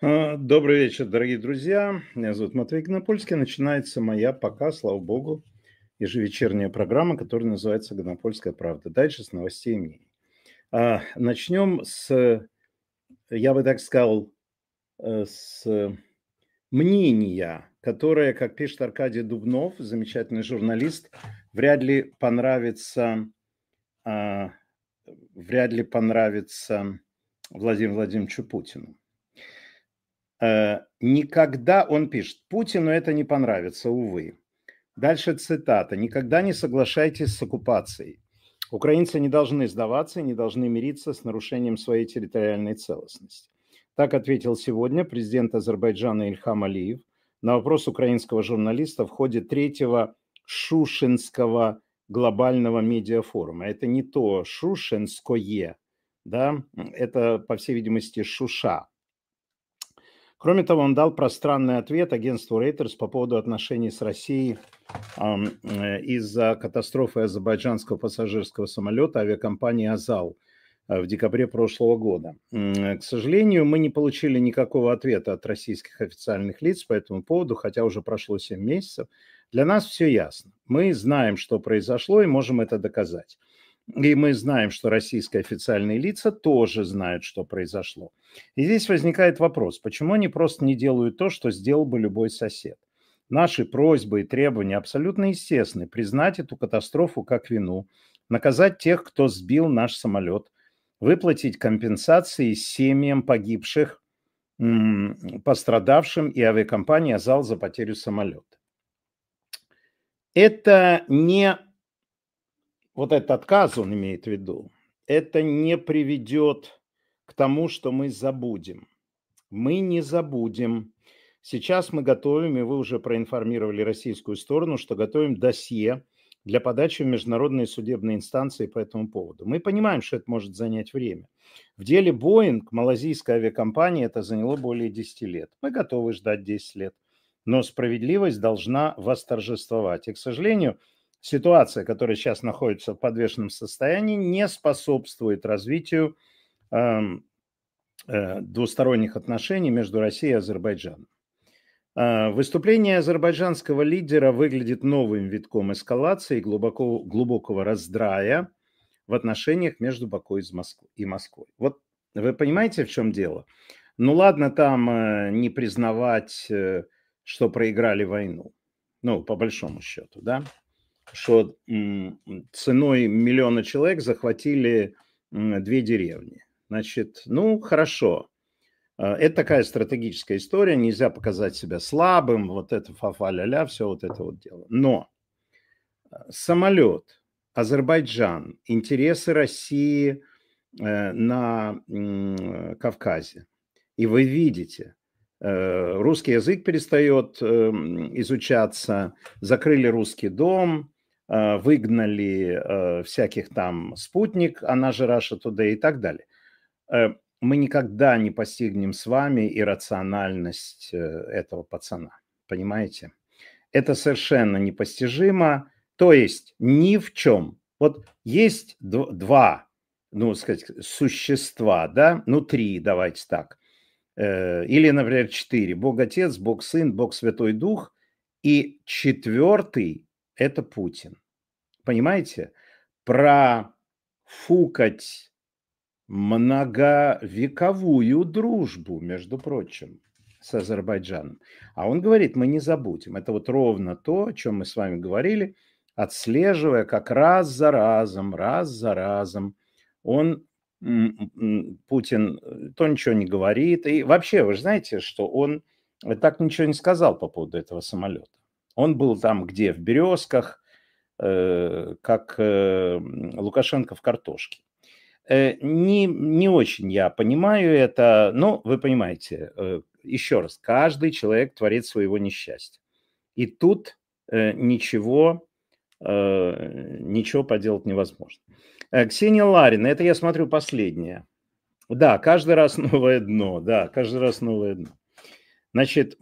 Добрый вечер, дорогие друзья. Меня зовут Матвей Гонопольский. Начинается моя пока, слава богу, ежевечерняя программа, которая называется «Гонопольская правда». Дальше с новостей и мнений. Начнем с, я бы так сказал, с мнения, которое, как пишет Аркадий Дубнов, замечательный журналист, вряд ли понравится, а, Владимиру Владимировичу Путину. Никогда, он пишет, Путину это не понравится, увы. Дальше цитата. «Никогда не соглашайтесь с оккупацией. Украинцы не должны сдаваться и не должны мириться с нарушением своей территориальной целостности». Так ответил сегодня президент Азербайджана Ильхам Алиев на вопрос украинского журналиста в ходе третьего Шушинского глобального медиафорума. Это не то Шушинское, да, это, по всей видимости, Шуша. Кроме того, он дал пространный ответ агентству Reuters по поводу отношений с Россией из-за катастрофы азербайджанского пассажирского самолета авиакомпании «Азал» в декабре прошлого года. К сожалению, мы не получили никакого ответа от российских официальных лиц по этому поводу, хотя уже прошло 7 месяцев. Для нас все ясно. Мы знаем, что произошло, и можем это доказать. И мы знаем, что российские официальные лица тоже знают, что произошло. И здесь возникает вопрос, почему они просто не делают то, что сделал бы любой сосед? Наши просьбы и требования абсолютно естественны. Признать эту катастрофу как вину, наказать тех, кто сбил наш самолет, выплатить компенсации семьям погибших, пострадавшим и авиакомпании «Азал» за потерю самолета. Это не... Вот этот отказ он имеет в виду. Это не приведет к тому, что мы забудем. Мы не забудем. Сейчас мы готовим, и вы уже проинформировали российскую сторону, что готовим досье для подачи в международные судебные инстанции по этому поводу. Мы понимаем, что это может занять время. В деле Boeing, малазийской авиакомпании, это заняло более 10 лет. Мы готовы ждать 10 лет. Но справедливость должна восторжествовать. И, к сожалению, ситуация, которая сейчас находится в подвешенном состоянии, не способствует развитию двусторонних отношений между Россией и Азербайджаном. Выступление азербайджанского лидера выглядит новым витком эскалации и глубокого раздрая в отношениях между Баку и Москвой. Вот вы понимаете, в чем дело? Ну ладно там не признавать, что проиграли войну, ну по большому счету, да, что ценой миллиона человек захватили 2 деревни. Значит, ну хорошо. Это такая стратегическая история, нельзя показать себя слабым, вот это фа-фа-ля-ля, все вот это вот дело. Но самолет, Азербайджан, интересы России на Кавказе. И вы видите, русский язык перестает изучаться, закрыли русский дом, выгнали всяких там спутник, она же Russia Today и так далее. Мы никогда не постигнем с вами иррациональность этого пацана. Понимаете? Это совершенно непостижимо. То есть ни в чем. Вот есть два, ну, сказать, существа, да, ну, 3, давайте так. Или, например, 4. Бог Отец, Бог Сын, Бог Святой Дух. И 4 – это Путин. Понимаете? Профукать многовековую дружбу, между прочим, с Азербайджаном. А он говорит, мы не забудем. Это вот ровно то, о чем мы с вами говорили, отслеживая, как раз за разом, он, Путин, то ничего не говорит. И вообще, вы же знаете, что он так ничего не сказал по поводу этого самолета. Он был там где? В Березках, как Лукашенко в картошке. Не очень я понимаю это, но вы понимаете, еще раз, каждый человек творит своего несчастья. И тут ничего поделать невозможно. Ксения Ларина, это я смотрю последнее. Да, каждый раз новое дно, да, каждый раз новое дно. Значит,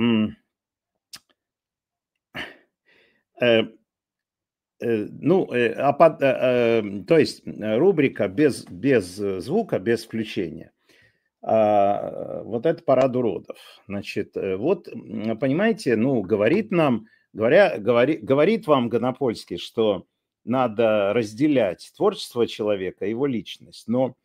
то есть рубрика без звука, без включения. Вот это парад уродов. Значит, вот, понимаете, ну, говорит нам, говорит вам Гонопольский, что надо разделять творчество человека и его личность, но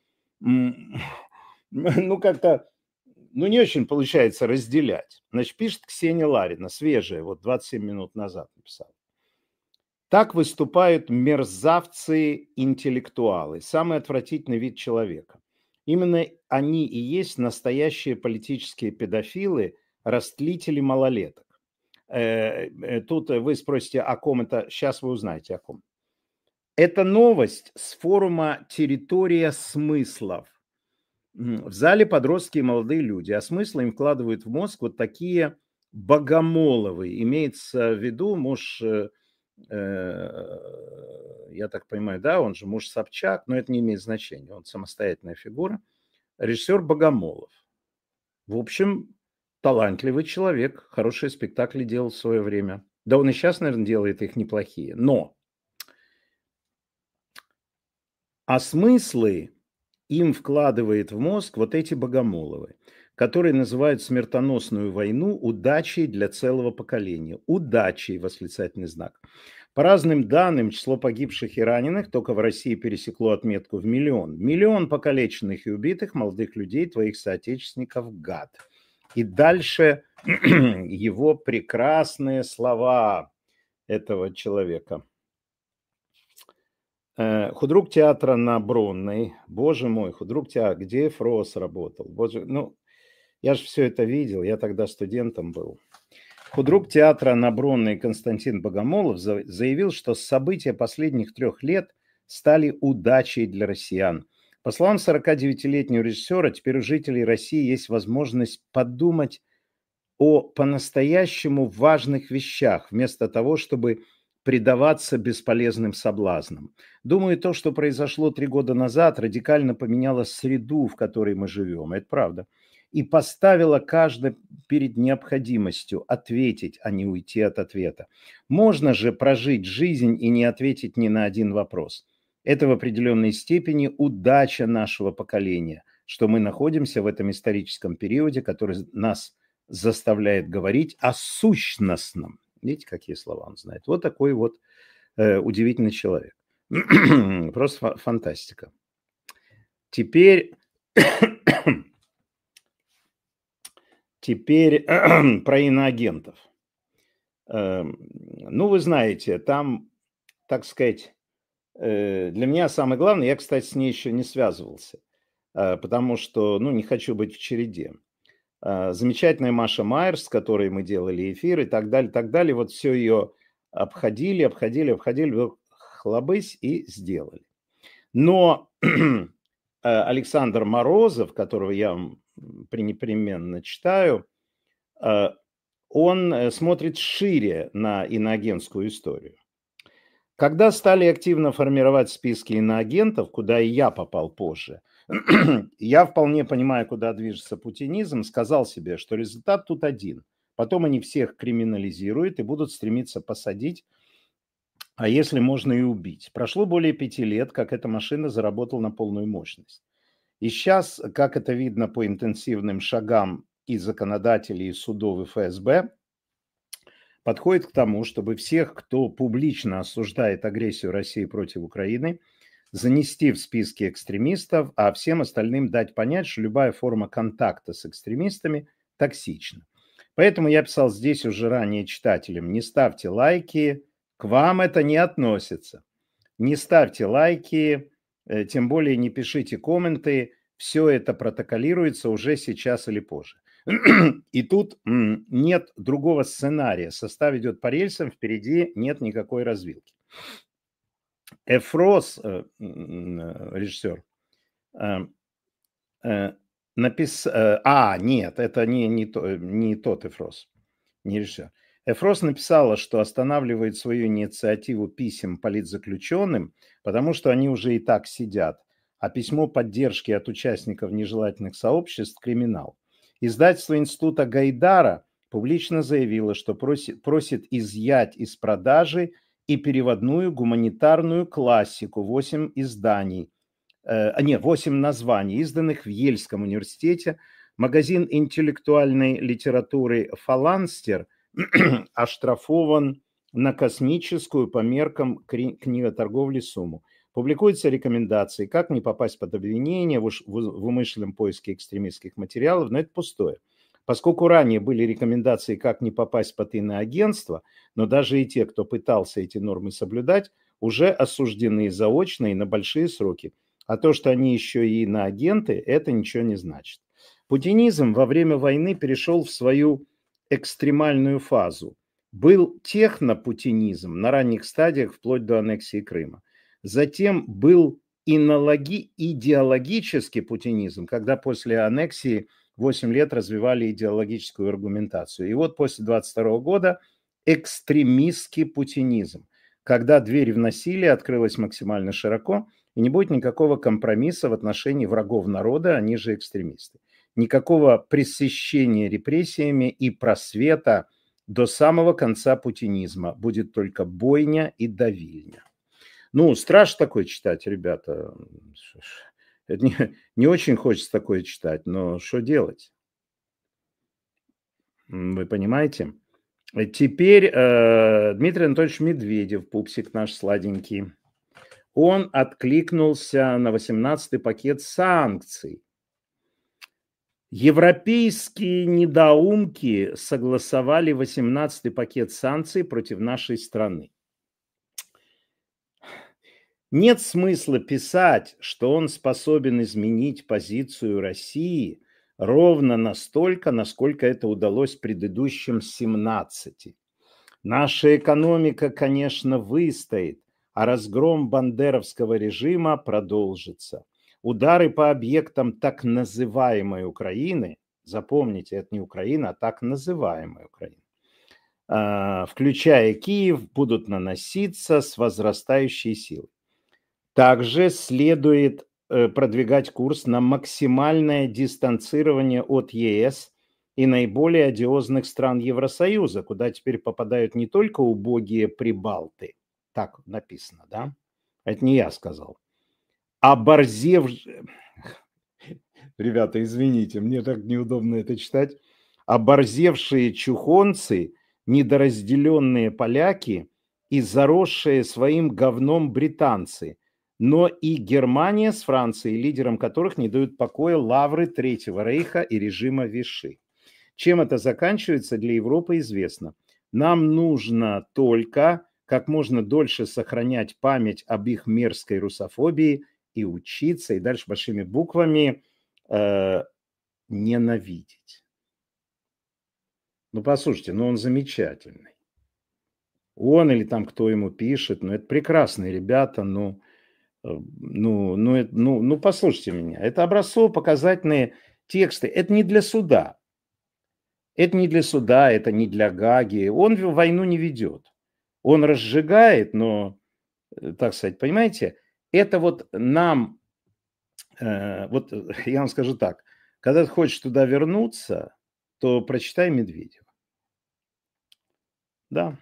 ну, как-то, ну, не очень получается разделять. Значит, пишет Ксения Ларина, свежая, вот 27 минут назад написала. Так выступают мерзавцы-интеллектуалы, самый отвратительный вид человека. Именно они и есть настоящие политические педофилы, растлители малолеток. Тут вы спросите, о ком это, сейчас вы узнаете о ком. Это новость с форума «Территория смыслов». В зале подростки и молодые люди, а смыслы им вкладывают в мозг вот такие богомоловы. Имеется в виду муж, я так понимаю, да, он же муж Собчак, но это не имеет значения, он самостоятельная фигура. Режиссер Богомолов. В общем, талантливый человек, хорошие спектакли делал в свое время. Да он и сейчас, наверное, делает их неплохие. Но смыслы им вкладывает в мозг вот эти богомоловы, которые называют смертоносную войну удачей для целого поколения. Удачей, восклицательный знак. По разным данным, число погибших и раненых только в России пересекло отметку в 1 миллион. 1 миллион покалеченных и убитых молодых людей, твоих соотечественников, гад. И дальше его прекрасные слова этого человека. Худрук театра на Бронной. Боже мой, худрук театра. Где Эфрос работал? Боже, ну, я же все это видел, я тогда студентом был. Худрук театра на Бронной Константин Богомолов заявил, что события последних 3 лет стали удачей для россиян. По словам 49-летнего режиссера, теперь у жителей России есть возможность подумать о по-настоящему важных вещах, вместо того, чтобы предаваться бесполезным соблазнам. Думаю, то, что произошло 3 года назад, радикально поменяло среду, в которой мы живем. Это правда. И поставило каждого перед необходимостью ответить, а не уйти от ответа. Можно же прожить жизнь и не ответить ни на один вопрос. Это в определенной степени удача нашего поколения, что мы находимся в этом историческом периоде, который нас заставляет говорить о сущностном. Видите, какие слова он знает. Вот такой вот удивительный человек. Просто фантастика. Теперь про иноагентов. Ну, вы знаете, там, так сказать, для меня самое главное, я, кстати, с ней еще не связывался, потому что, ну, не хочу быть в череде. Замечательная Маша Майерс, с которой мы делали эфир и так далее, вот все ее обходили, хлобысь и сделали. Но Александр Морозов, которого я вам непременно читаю, он смотрит шире на иноагентскую историю. Когда стали активно формировать списки иноагентов, куда и я попал позже, я вполне понимаю, куда движется путинизм, сказал себе, что результат тут один. Потом они всех криминализируют и будут стремиться посадить, а если можно и убить. Прошло более 5 лет, как эта машина заработала на полную мощность. И сейчас, как это видно по интенсивным шагам и законодателей, и судов, и ФСБ, подходит к тому, чтобы всех, кто публично осуждает агрессию России против Украины, занести в списки экстремистов, а всем остальным дать понять, что любая форма контакта с экстремистами токсична. Поэтому я писал здесь уже ранее читателям: не ставьте лайки, к вам это не относится. Не ставьте лайки, тем более не пишите комменты, все это протоколируется уже сейчас или позже. И тут нет другого сценария. Состав идет по рельсам, впереди нет никакой развилки. Эфрос, режиссер, написал... нет, это не тот Эфрос, не режиссер. Эфрос написала, что останавливает свою инициативу писем политзаключенным, потому что они уже и так сидят, а письмо поддержки от участников нежелательных сообществ – криминал. Издательство Института Гайдара публично заявило, что просит изъять из продажи и переводную гуманитарную классику, 8 изданий 8 названий, изданных в Ельском университете. Магазин интеллектуальной литературы «Фаланстер» оштрафован на космическую по меркам книготорговли сумму. Публикуются рекомендации, как не попасть под обвинение в умышленном поиске экстремистских материалов, но это пустое. Поскольку ранее были рекомендации, как не попасть под иноагентство, но даже и те, кто пытался эти нормы соблюдать, уже осуждены заочно и на большие сроки. А то, что они еще и иноагенты, это ничего не значит. Путинизм во время войны перешел в свою экстремальную фазу. Был технопутинизм на ранних стадиях вплоть до аннексии Крыма. Затем был идеологический путинизм, когда после аннексии 8 лет развивали идеологическую аргументацию. И вот после 22 года экстремистский путинизм, когда дверь в насилие открылась максимально широко, и не будет никакого компромисса в отношении врагов народа, они же экстремисты. Никакого пресыщения репрессиями и просвета до самого конца путинизма. Будет только бойня и давильня. Ну, страшно такое читать, ребята. Это не очень хочется такое читать, но что делать? Вы понимаете? Теперь Дмитрий Анатольевич Медведев, пупсик наш сладенький, он откликнулся на 18-й пакет санкций. Европейские недоумки согласовали 18-й пакет санкций против нашей страны. Нет смысла писать, что он способен изменить позицию России ровно настолько, насколько это удалось предыдущим 17. Наша экономика, конечно, выстоит, а разгром бандеровского режима продолжится. Удары по объектам так называемой Украины, запомните, это не Украина, а так называемая Украина, включая Киев, будут наноситься с возрастающей силой. Также следует продвигать курс на максимальное дистанцирование от ЕС и наиболее одиозных стран Евросоюза, куда теперь попадают не только убогие прибалты, так написано, да? Это не я сказал. Ребята, извините, мне так неудобно это читать. Оборзевшие чухонцы, недоразделенные поляки и заросшие своим говном британцы, но и Германия с Францией, лидером которых не дают покоя лавры Третьего Рейха и режима Виши. Чем это заканчивается, для Европы известно. Нам нужно только как можно дольше сохранять память об их мерзкой русофобии и учиться, и дальше большими буквами ненавидеть. Ну, послушайте, ну он замечательный. Он или там кто ему пишет, ну это прекрасные ребята, послушайте меня. Это образцово-показательные тексты. Это не для суда. Это не для суда, это не для Гаги. Он войну не ведет. Он разжигает, но, так сказать, понимаете, это вот нам, вот я вам скажу так, когда ты хочешь туда вернуться, то прочитай Медведева. Да.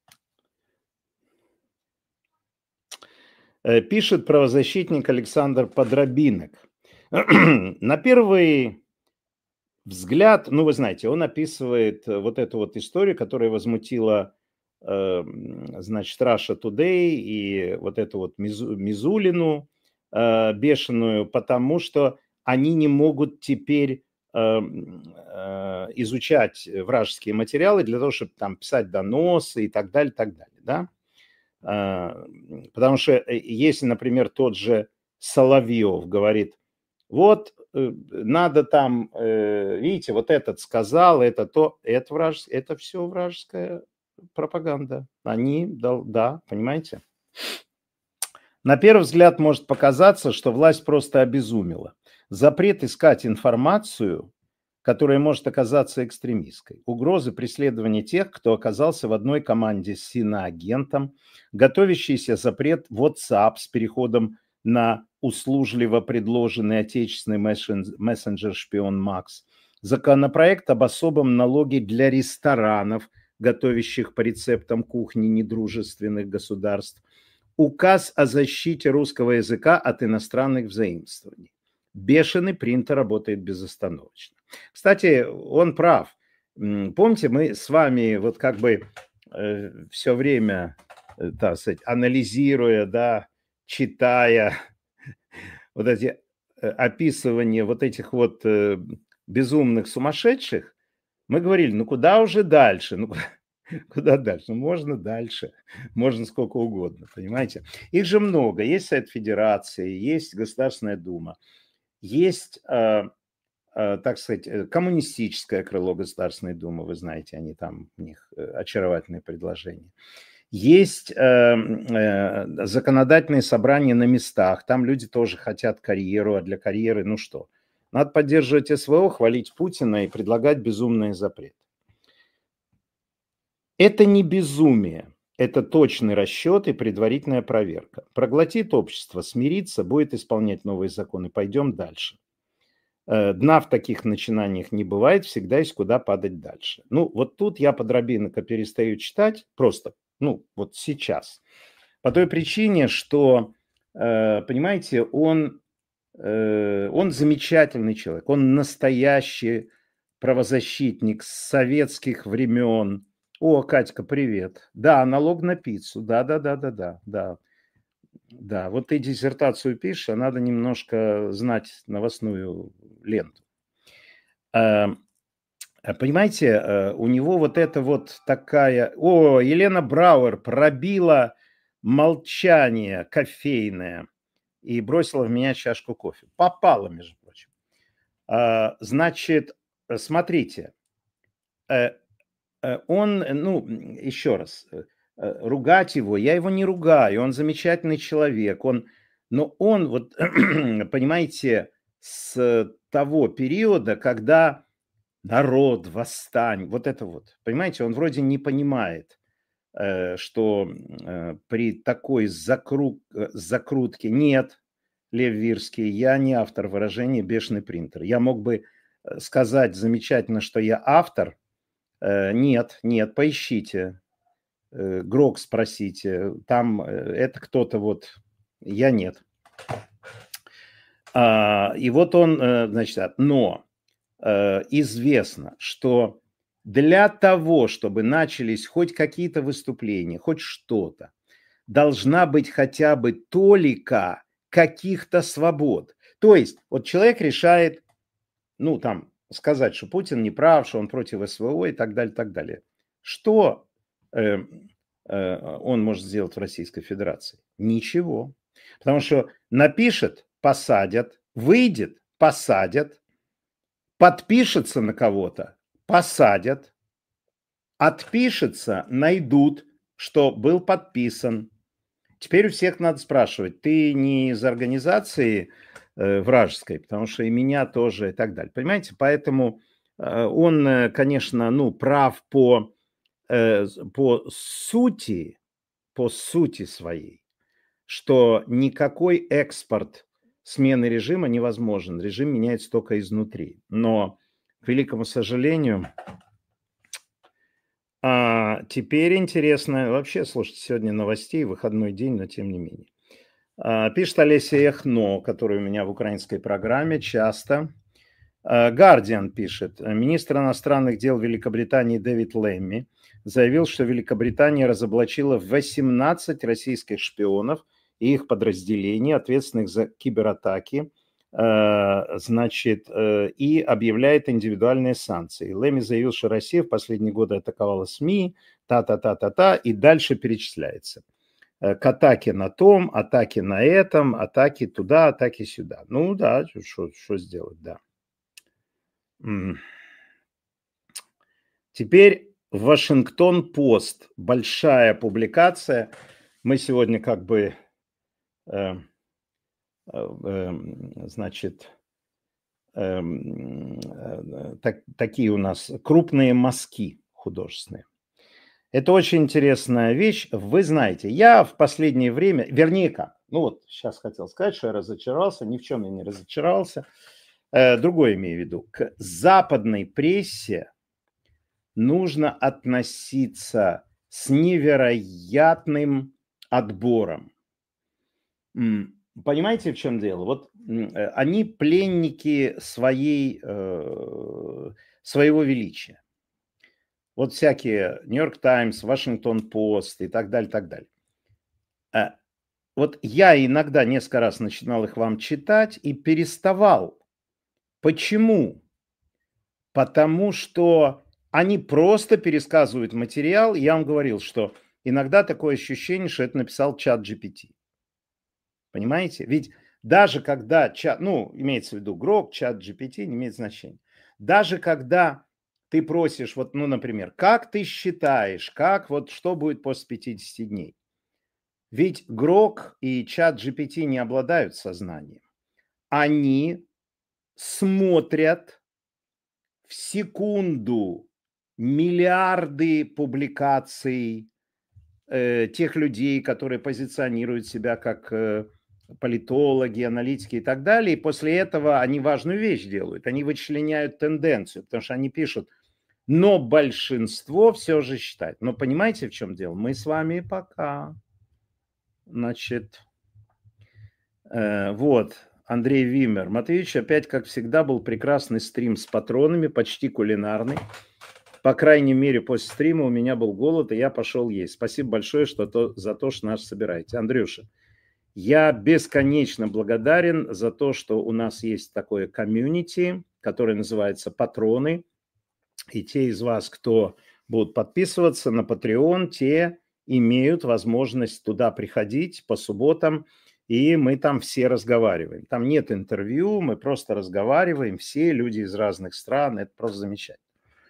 Пишет правозащитник Александр Подробинок. На первый взгляд, ну вы знаете, он описывает вот эту вот историю, которая возмутила, значит, Russia Today и вот эту вот Мизулину бешеную, потому что они не могут теперь изучать вражеские материалы для того, чтобы там писать доносы и так далее, да? Потому что если, например, тот же Соловьев говорит, вот надо там, видите, вот этот сказал, это то, это все вражеская пропаганда. Они, да, понимаете? На первый взгляд может показаться, что власть просто обезумела. Запрет искать информацию, которая может оказаться экстремистской. Угрозы преследования тех, кто оказался в одной команде с иноагентом, готовящийся запрет WhatsApp с переходом на услужливо предложенный отечественный мессенджер-шпион Макс, законопроект об особом налоге для ресторанов, готовящих по рецептам кухни недружественных государств, указ о защите русского языка от иностранных взаимствований. Бешеный принтер работает безостановочно. Кстати, он прав. Помните, мы с вами вот как бы все время, так сказать, анализируя, да, читая вот эти описывания вот этих вот безумных сумасшедших, мы говорили, ну куда уже дальше? Ну куда дальше? Ну можно дальше, можно сколько угодно, понимаете? Их же много. Есть Совет Федерации, есть Государственная Дума, есть, так сказать, коммунистическое крыло Государственной Думы, вы знаете, они там, у них очаровательные предложения. Есть законодательные собрания на местах, там люди тоже хотят карьеру, а для карьеры, ну что? Надо поддерживать СВО, хвалить Путина и предлагать безумные запреты. Это не безумие, это точный расчет и предварительная проверка. Проглотит общество, смирится, будет исполнять новые законы, пойдем дальше. Дна в таких начинаниях не бывает, всегда есть куда падать дальше. Ну, вот тут я под Рабиновича перестаю читать, просто, ну, вот сейчас. По той причине, что, понимаете, он замечательный человек, он настоящий правозащитник с советских времен. О, Катька, привет. Да, налог на пиццу, да. Да, вот ты диссертацию пишешь, а надо немножко знать новостную ленту. Понимаете, у него вот это вот такая... О, Елена Брауэр пробила молчание кофейное и бросила в меня чашку кофе. Попала, между прочим. Значит, смотрите, он, ну, еще раз, ругать его, я его не ругаю, он замечательный человек, но он, вот, понимаете, с того периода, когда народ, восстань, вот это вот, понимаете, он вроде не понимает, что при такой закрутке нет, Лев Вирский, я не автор выражения «бешеный принтер». Я мог бы сказать замечательно, что я автор. Нет, поищите. Грок спросите. Там это кто-то вот... Я нет. И вот он, значит, но известно, что для того, чтобы начались хоть какие-то выступления, хоть что-то, должна быть хотя бы толика каких-то свобод. То есть вот человек решает, ну там, сказать, что Путин не прав, что он против СВО и так далее, так далее. Что он может сделать в Российской Федерации? Ничего. Потому что напишет, посадят, выйдет, посадят, подпишется на кого-то, посадят, отпишется, найдут, что был подписан. Теперь у всех надо спрашивать, ты не из организации вражеской, потому что и меня тоже и так далее. Понимаете, поэтому он, конечно, ну, прав по сути своей, что никакой экспорт смены режима невозможен. Режим меняется только изнутри. Но, к великому сожалению, теперь интересно, вообще, слушайте, сегодня новостей, выходной день, но тем не менее. Пишет Олеся Эхно, который у меня в украинской программе часто. Guardian пишет, министр иностранных дел Великобритании Дэвид Лэмми заявил, что Великобритания разоблачила 18 российских шпионов и их подразделений, ответственных за кибератаки, значит, и объявляет индивидуальные санкции. Лэмми заявил, что Россия в последние годы атаковала СМИ, та-та-та-та-та, и дальше перечисляется. К атаке на том, атаки на этом, атаки туда, атаки сюда. Ну да, что сделать, да. Теперь Вашингтон-Пост. Большая публикация. Мы сегодня как бы, значит, такие у нас крупные мазки художественные. Это очень интересная вещь. Вы знаете, я в последнее время, вернее как, ну вот сейчас хотел сказать, что я разочаровался, ни в чем я не разочаровался. Другое имею в виду. К западной прессе нужно относиться с невероятным отбором. Понимаете, в чем дело? Вот они пленники своего величия. Вот всякие Нью-Йорк Таймс, Вашингтон Пост и так далее, так далее. Вот я иногда несколько раз начинал их вам читать и переставал. Почему? Потому что они просто пересказывают материал. Я вам говорил, что иногда такое ощущение, что это написал чат GPT. Понимаете? Ведь даже когда имеется в виду Grok, чат GPT, не имеет значения. Даже когда ты просишь, например, как ты считаешь, что будет после 50 дней? Ведь Grok и чат GPT не обладают сознанием. Они смотрят в секунду миллиарды публикаций тех людей, которые позиционируют себя как политологи, аналитики и так далее. И после этого они важную вещь делают. Они вычленяют тенденцию, потому что они пишут, но большинство все же считает. Но понимаете, в чем дело? Мы с вами пока... Андрей Вимер. Матвеевич, опять, как всегда, был прекрасный стрим с патронами, почти кулинарный. По крайней мере, после стрима у меня был голод, и я пошел есть. Спасибо большое за то, что нас собираете. Андрюша, я бесконечно благодарен за то, что у нас есть такое комьюнити, которое называется «Патроны». И те из вас, кто будут подписываться на Patreon, те имеют возможность туда приходить по субботам, и мы там все разговариваем. Там нет интервью, мы просто разговариваем, все люди из разных стран, это просто замечательно.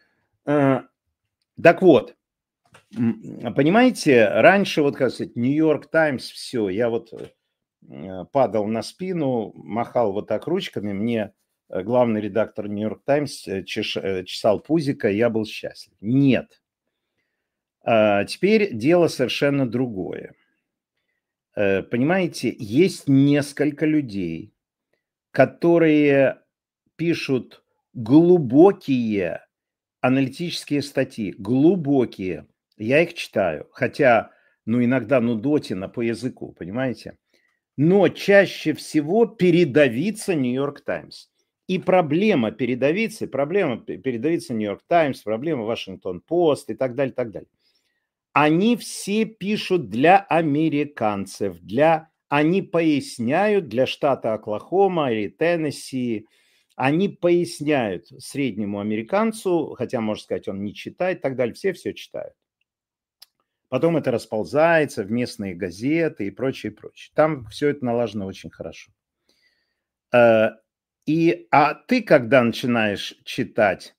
Так вот, понимаете, раньше, как сказать, Нью-Йорк Таймс, все, я падал на спину, махал вот так ручками, мне главный редактор Нью-Йорк Таймс чесал пузико, и я был счастлив. Нет. Теперь дело совершенно другое. Понимаете, есть несколько людей, которые пишут глубокие аналитические статьи, глубокие. Я их читаю, хотя, иногда нудотина по языку, понимаете? Но чаще всего передавится Нью-Йорк Таймс. И проблема передавиться Нью-Йорк Таймс, проблема Вашингтон Пост и так далее, так далее. Они все пишут для американцев, они поясняют для штата Оклахома или Теннесси, они поясняют среднему американцу, хотя, можно сказать, он не читает и так далее, все читают. Потом это расползается в местные газеты и прочее, прочее. Там все это налажено очень хорошо. А ты, когда начинаешь читать,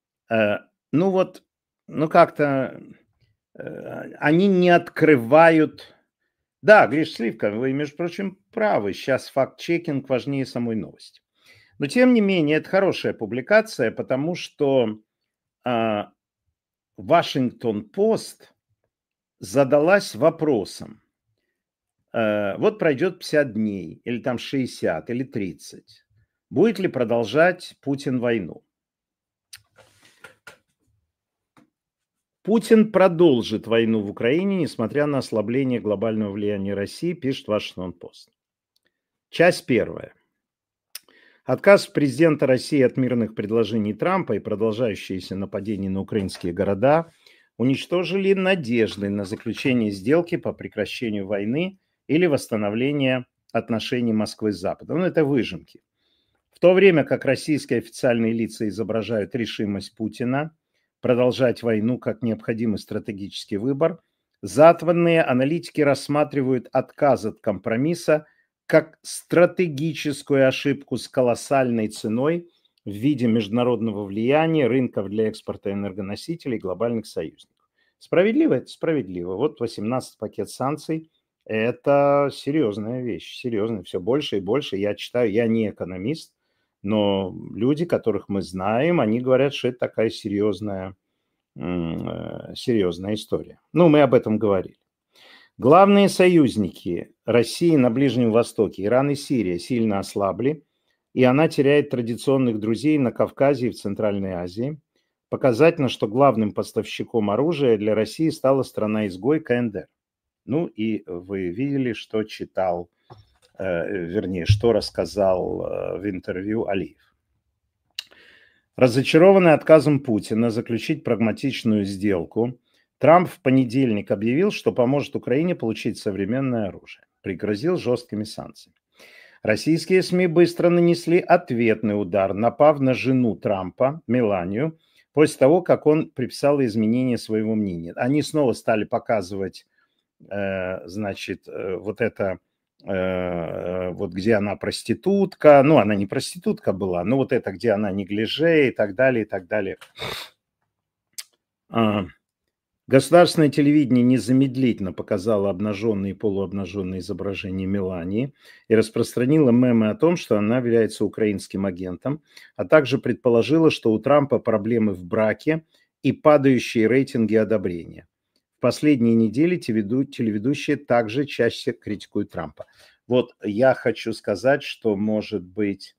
как-то они не открывают... Да, Гриш Сливка, вы, между прочим, правы. Сейчас факт-чекинг важнее самой новости. Но, тем не менее, это хорошая публикация, потому что Вашингтон-Пост задалась вопросом. Вот пройдет 50 дней, или там 60, или 30. Будет ли продолжать Путин войну? Путин продолжит войну в Украине, несмотря на ослабление глобального влияния России, пишет Вашингтон-Пост. Часть первая. Отказ президента России от мирных предложений Трампа и продолжающиеся нападения на украинские города уничтожили надежды на заключение сделки по прекращению войны или восстановление отношений Москвы с Западом. Это выжимки. В то время как российские официальные лица изображают решимость Путина продолжать войну как необходимый стратегический выбор, западные аналитики рассматривают отказ от компромисса как стратегическую ошибку с колоссальной ценой в виде международного влияния, рынков для экспорта энергоносителей и глобальных союзников. Справедливо? Это справедливо. 18 пакет санкций – это серьезная вещь, серьезная, все больше и больше. Я читаю, я не экономист, но люди, которых мы знаем, они говорят, что это такая серьезная история. Мы об этом говорили. Главные союзники России на Ближнем Востоке, Иран и Сирия, сильно ослабли, и она теряет традиционных друзей на Кавказе и в Центральной Азии. Показательно, что главным поставщиком оружия для России стала страна-изгой КНДР. И вы видели, что читал вернее, что рассказал в интервью Алиев. Разочарованный отказом Путина заключить прагматичную сделку, Трамп в понедельник объявил, что поможет Украине получить современное оружие, пригрозил жесткими санкциями. Российские СМИ быстро нанесли ответный удар, напав на жену Трампа, Меланию, после того, как он приписал изменение своего мнения. Они снова стали показывать, значит, вот это, вот где она проститутка, ну, она не проститутка была, но вот это, где она неглиже и так далее, и так далее. Государственное телевидение незамедлительно показало обнаженные и полуобнаженные изображения Мелании и распространило мемы о том, что она является украинским агентом, а также предположило, что у Трампа проблемы в браке и падающие рейтинги одобрения. В последние недели телеведущие также чаще критикуют Трампа. Вот я хочу сказать, что, может быть,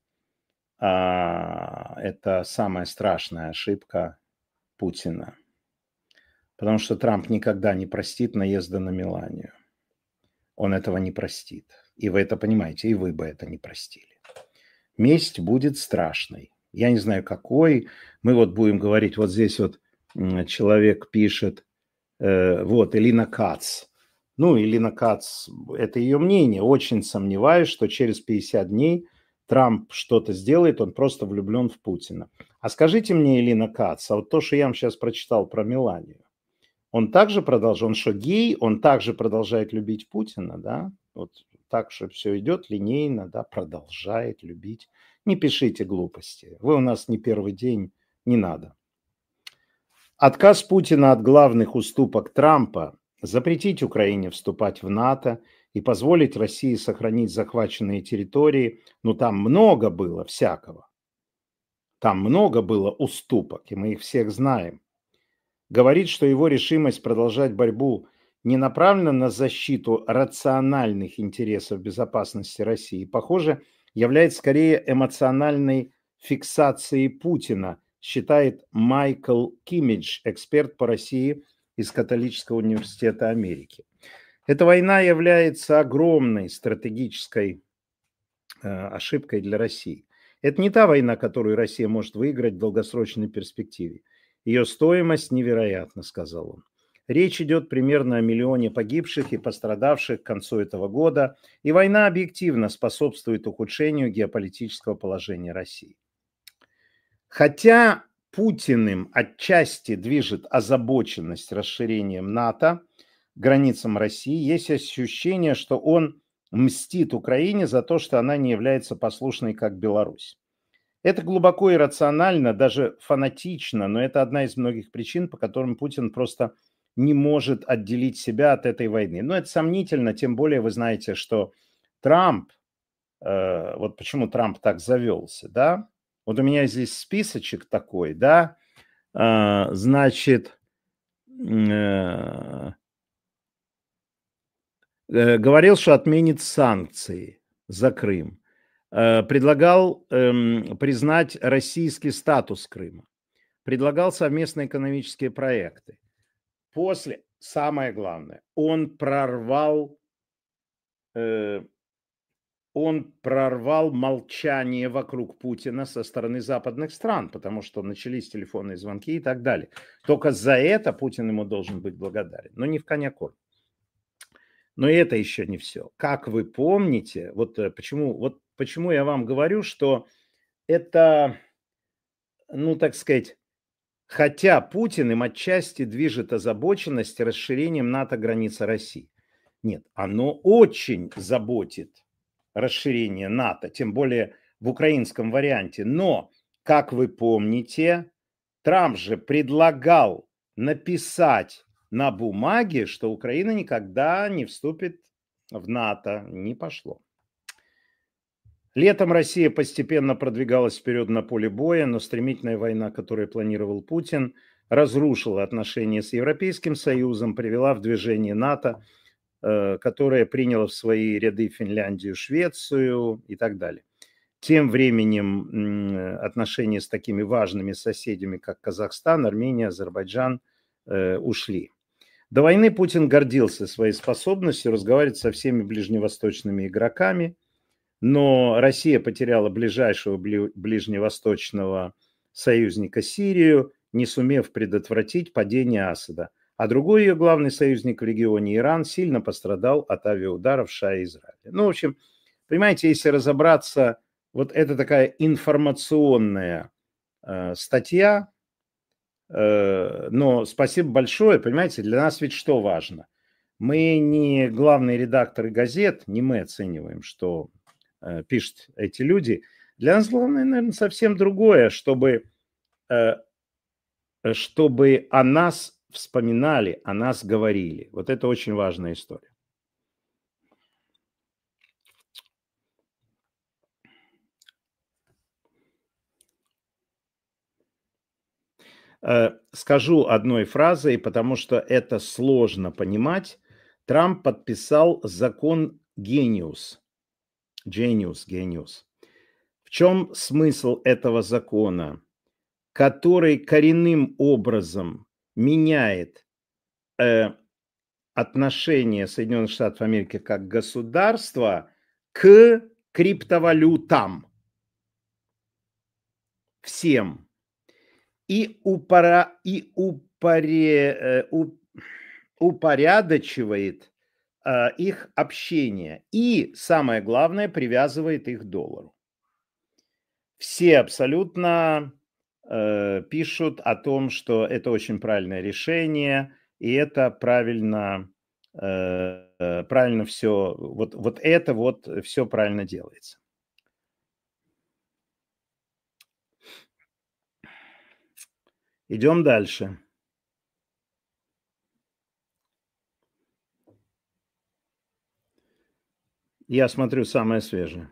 это самая страшная ошибка Путина. Потому что Трамп никогда не простит наезда на Меланию. Он этого не простит. И вы это понимаете, и вы бы это не простили. Месть будет страшной. Я не знаю, какой. Мы вот будем говорить, вот здесь вот человек пишет, вот, Элина Кац. Ну, Элина Кац, это ее мнение. Очень сомневаюсь, что через 50 дней Трамп что-то сделает, он просто влюблен в Путина. А скажите мне, Элина Кац, а вот то, что я вам сейчас прочитал про Меланию, он также продолжает, он что, гей, он также продолжает любить Путина, да? Вот так же все идет линейно, да, продолжает любить. Не пишите глупости. Вы у нас не первый день, не надо. Отказ Путина от главных уступок Трампа запретить Украине вступать в НАТО и позволить России сохранить захваченные территории, ну там много было всякого. Там много было уступок, и мы их всех знаем. Говорит, что его решимость продолжать борьбу не направлена на защиту рациональных интересов безопасности России, похоже, является скорее эмоциональной фиксацией Путина, считает Майкл Киммидж, эксперт по России из Католического университета Америки. Эта война является огромной стратегической ошибкой для России. Это не та война, которую Россия может выиграть в долгосрочной перспективе. Ее стоимость невероятна, сказал он. Речь идет примерно о 1 миллионе погибших и пострадавших к концу этого года, и война объективно способствует ухудшению геополитического положения России. Хотя Путиным отчасти движет озабоченность расширением НАТО границам России, есть ощущение, что он мстит Украине за то, что она не является послушной, как Беларусь. Это глубоко иррационально, даже фанатично, но это одна из многих причин, по которым Путин просто не может отделить себя от этой войны. Но это сомнительно, тем более вы знаете, что Трамп, вот почему Трамп так завелся, да? Вот у меня здесь списочек такой, да, значит, говорил, что отменит санкции за Крым. Предлагал признать российский статус Крыма, предлагал совместные экономические проекты. После, самое главное, он прорвал молчание вокруг Путина со стороны западных стран, потому что начались телефонные звонки и так далее. Только за это Путин ему должен быть благодарен, но не в коня корм. Но это еще не все. Как вы помните, вот почему я вам говорю, что это, ну, так сказать, хотя Путин им отчасти движет озабоченность расширением НАТО границы России. Нет, оно очень заботит расширение НАТО, тем более в украинском варианте. Но, как вы помните, Трамп же предлагал написать на бумаге, что Украина никогда не вступит в НАТО. Не пошло. Летом Россия постепенно продвигалась вперед на поле боя, но стремительная война, которую планировал Путин, разрушила отношения с Европейским Союзом, привела в движение НАТО, которое приняло в свои ряды Финляндию, Швецию и так далее. Тем временем отношения с такими важными соседями, как Казахстан, Армения, Азербайджан, ушли. До войны Путин гордился своей способностью разговаривать со всеми ближневосточными игроками, но Россия потеряла ближайшего ближневосточного союзника Сирию, не сумев предотвратить падение Асада. А другой ее главный союзник в регионе, Иран, сильно пострадал от авиаударов США и Израиля. Ну, в общем, понимаете, если разобраться, вот это такая информационная статья, но спасибо большое, понимаете, для нас ведь что важно? Мы не главные редакторы газет, не мы оцениваем, что пишут эти люди. Для нас главное, наверное, совсем другое, чтобы о нас вспоминали, о нас говорили. Вот это очень важная история. Скажу одной фразой, потому что это сложно понимать. Трамп подписал закон Genius. Genius. В чем смысл этого закона, который коренным образом меняет отношение Соединенных Штатов Америки как государства к криптовалютам? Всем. И упорядочивает их общение. И, самое главное, привязывает их к доллару. Все абсолютно пишут о том, что это очень правильное решение, и это правильно все, вот это вот все правильно делается. Идем дальше. Я смотрю самое свежее.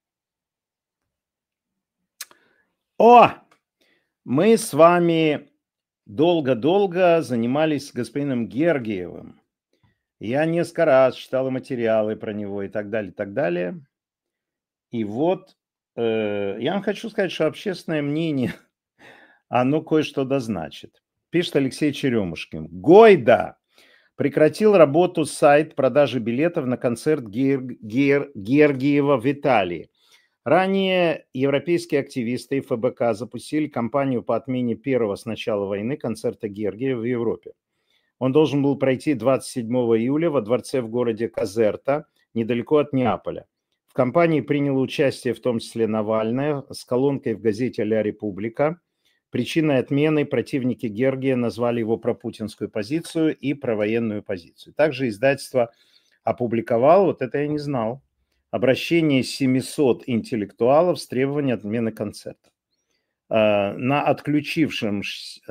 Мы с вами долго-долго занимались с господином Гергиевым. Я несколько раз читал материалы про него и так далее, и так далее. И вот я вам хочу сказать, что общественное мнение, оно кое-что дозначит. Пишет Алексей Черемушкин. Гойда прекратил работу сайт продажи билетов на концерт Гергиева в Италии. Ранее европейские активисты и ФБК запустили кампанию по отмене первого с начала войны концерта Гергиева в Европе. Он должен был пройти 27 июля во дворце в городе Казерта, недалеко от Неаполя. В кампании приняло участие в том числе Навальная с колонкой в газете «Ля Република». Причиной отмены противники Гергия назвали его пропутинскую позицию и провоенную позицию. Также издательство опубликовало, вот это я не знал, обращение 700 интеллектуалов с требованием отмены концерта. На отключившемся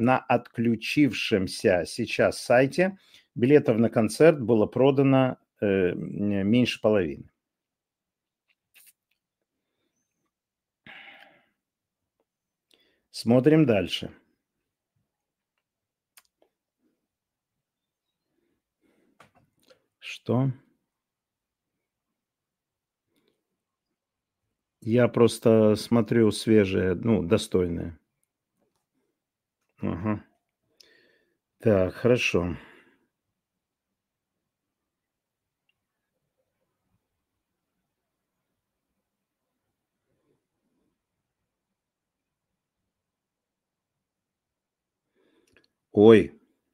сейчас сайте билетов на концерт было продано меньше половины. Смотрим дальше. Что? Я просто смотрю свежее, достойное. Ага. Так, хорошо. Ой.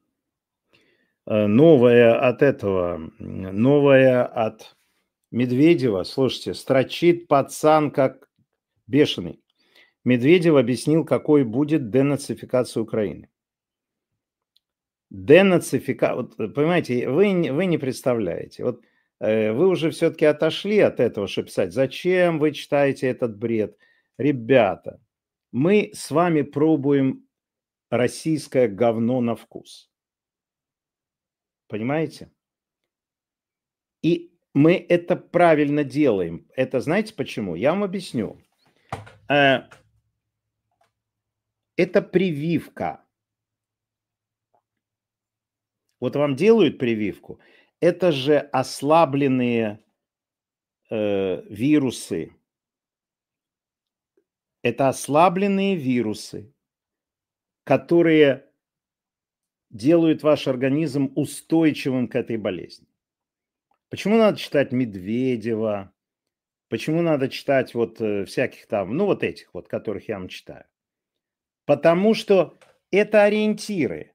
Новое от Медведева. Слушайте, строчит пацан как бешеный. Медведев объяснил, какой будет денацификация Украины. Вот, понимаете, вы не представляете. Вот вы уже все-таки отошли от этого, чтобы писать. Зачем вы читаете этот бред? Ребята, мы с вами пробуем российское говно на вкус. Понимаете? И мы это правильно делаем. Это знаете почему? Я вам объясню. Это прививка. Вот вам делают прививку. Это же ослабленные вирусы. Это ослабленные вирусы, которые делают ваш организм устойчивым к этой болезни. Почему надо читать Медведева, Почему надо читать вот всяких там, ну вот этих вот, которых я вам читаю? Потому что это ориентиры.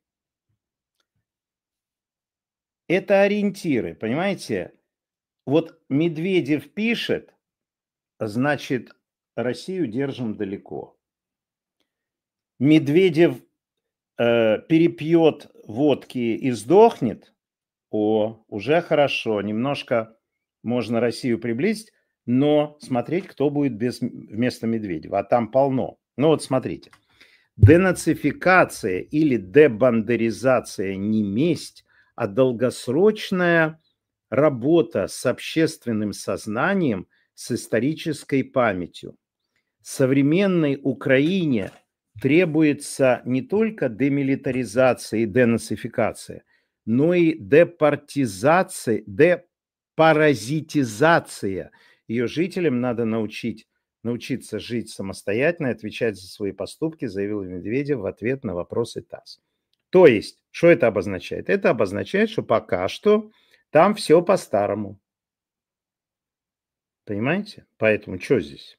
Это ориентиры, понимаете? Вот Медведев пишет, значит, Россию держим далеко. Медведев перепьет водки и сдохнет, уже хорошо, немножко можно Россию приблизить, но смотреть, кто будет вместо Медведева, а там полно. Ну вот смотрите, денацификация или дебандеризация не месть, а долгосрочная работа с общественным сознанием, с исторической памятью. Современной Украине требуется не только демилитаризация и денацификация, но и департизация, депаразитизация. Ее жителям надо научиться жить самостоятельно и отвечать за свои поступки, заявил Медведев в ответ на вопросы ТАСС. То есть, что это обозначает? Это обозначает, что пока что там все по-старому. Понимаете? Поэтому что здесь?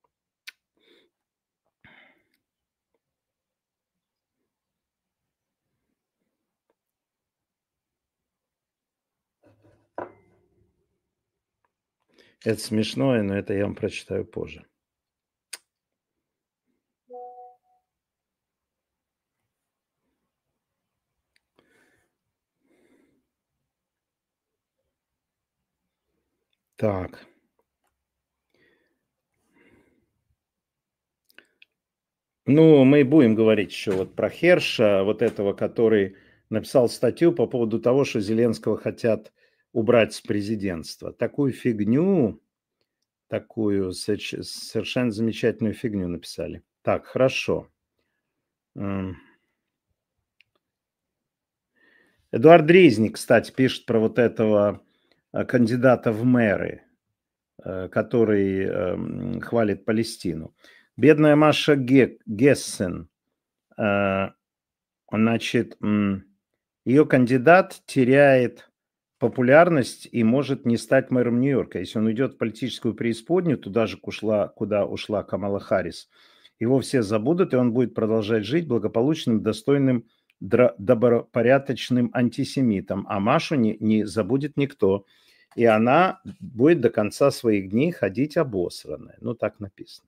Это смешное, но это я вам прочитаю позже. Так. Ну, мы будем говорить еще вот про Херша, вот этого, который написал статью по поводу того, что Зеленского хотят убрать с президентства. Такую фигню, такую совершенно замечательную фигню написали. Так, хорошо. Эдуард Резник, кстати, пишет про вот этого кандидата в мэры, который хвалит Палестину. Бедная Маша Гессен, значит, ее кандидат теряет популярность и может не стать мэром Нью-Йорка. Если он уйдет в политическую преисподнюю, туда же куда ушла Камала Харрис, его все забудут, и он будет продолжать жить благополучным, достойным, добропорядочным антисемитом. А Машу не забудет никто. И она будет до конца своих дней ходить обосранная. Ну, так написано.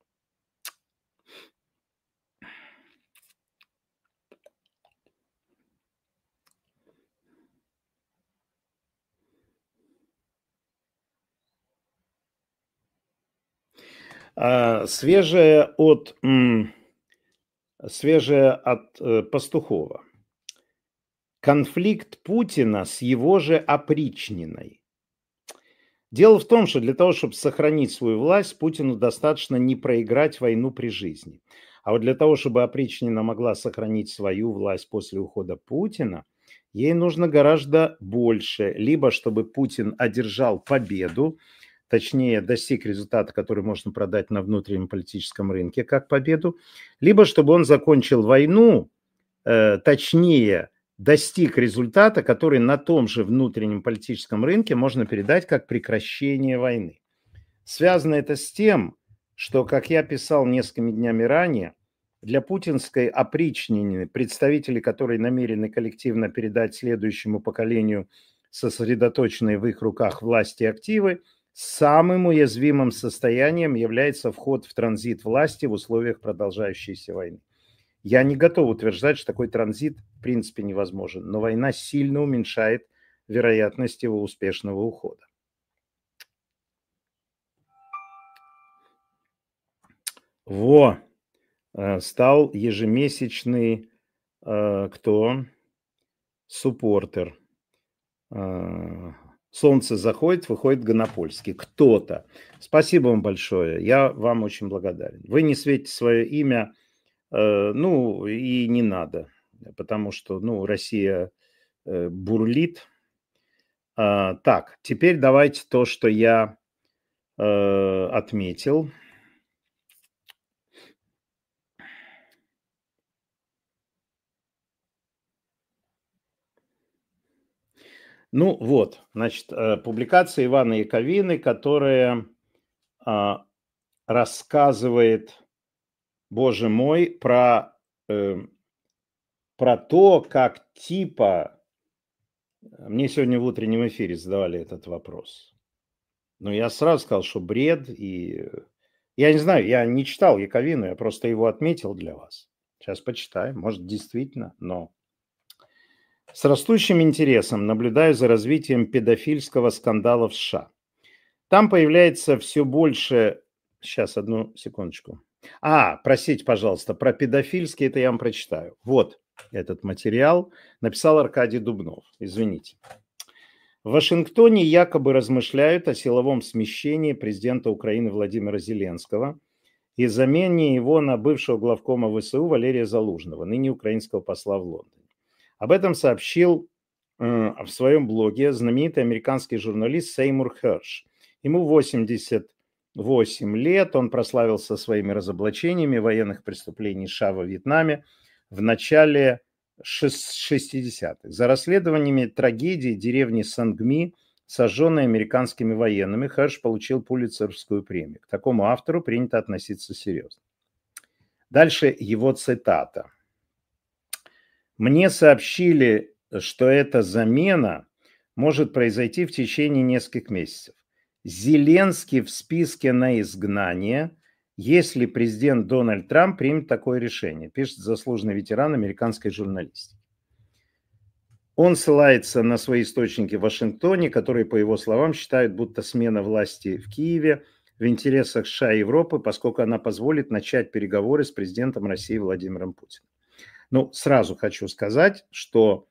Свежее от Пастухова. Конфликт Путина с его же опричниной. Дело в том, что для того, чтобы сохранить свою власть, Путину достаточно не проиграть войну при жизни. А вот для того, чтобы опричнина могла сохранить свою власть после ухода Путина, ей нужно гораздо больше. Либо чтобы Путин одержал победу, точнее достиг результата, который можно продать на внутреннем политическом рынке как победу, либо чтобы он закончил войну, точнее достиг результата, который на том же внутреннем политическом рынке можно передать как прекращение войны. Связано это с тем, что, как я писал несколькими днями ранее, для путинской опричнины, представители которой намерены коллективно передать следующему поколению сосредоточенные в их руках власти и активы, самым уязвимым состоянием является вход в транзит власти в условиях продолжающейся войны. Я не готов утверждать, что такой транзит в принципе невозможен, но война сильно уменьшает вероятность его успешного ухода. Стал ежемесячный кто? Суппортер. Солнце заходит, выходит Гонопольский. Кто-то. Спасибо вам большое. Я вам очень благодарен. Вы не светите свое имя, ну и не надо, потому что, ну, Россия бурлит. Так, теперь давайте то, что я отметил. Ну вот, значит, публикация Ивана Яковины, которая рассказывает, боже мой, про то, как типа... Мне сегодня в утреннем эфире задавали этот вопрос. Но я сразу сказал, что бред. И я не знаю, я не читал Яковину, я просто его отметил для вас. Сейчас почитаем, может, действительно, но... С растущим интересом наблюдаю за развитием педофильского скандала в США. Там появляется все больше... Сейчас, одну секундочку. Простите, пожалуйста, про педофильский это я вам прочитаю. Вот этот материал написал Аркадий Дубнов. Извините. В Вашингтоне якобы размышляют о силовом смещении президента Украины Владимира Зеленского и замене его на бывшего главкома ВСУ Валерия Залужного, ныне украинского посла в Лондоне. Об этом сообщил в своем блоге знаменитый американский журналист Сеймур Херш. Ему 88 лет, он прославился своими разоблачениями военных преступлений США во Вьетнаме в начале 60-х. За расследованиями трагедии деревни Сангми, сожженной американскими военными, Херш получил Пулитцеровскую премию. К такому автору принято относиться серьезно. Дальше его цитата. «Мне сообщили, что эта замена может произойти в течение нескольких месяцев. Зеленский в списке на изгнание, если президент Дональд Трамп примет такое решение», пишет заслуженный ветеран американской журналистики. Он ссылается на свои источники в Вашингтоне, которые, по его словам, считают, будто смена власти в Киеве в интересах США и Европы, поскольку она позволит начать переговоры с президентом России Владимиром Путиным. Ну, сразу хочу сказать, что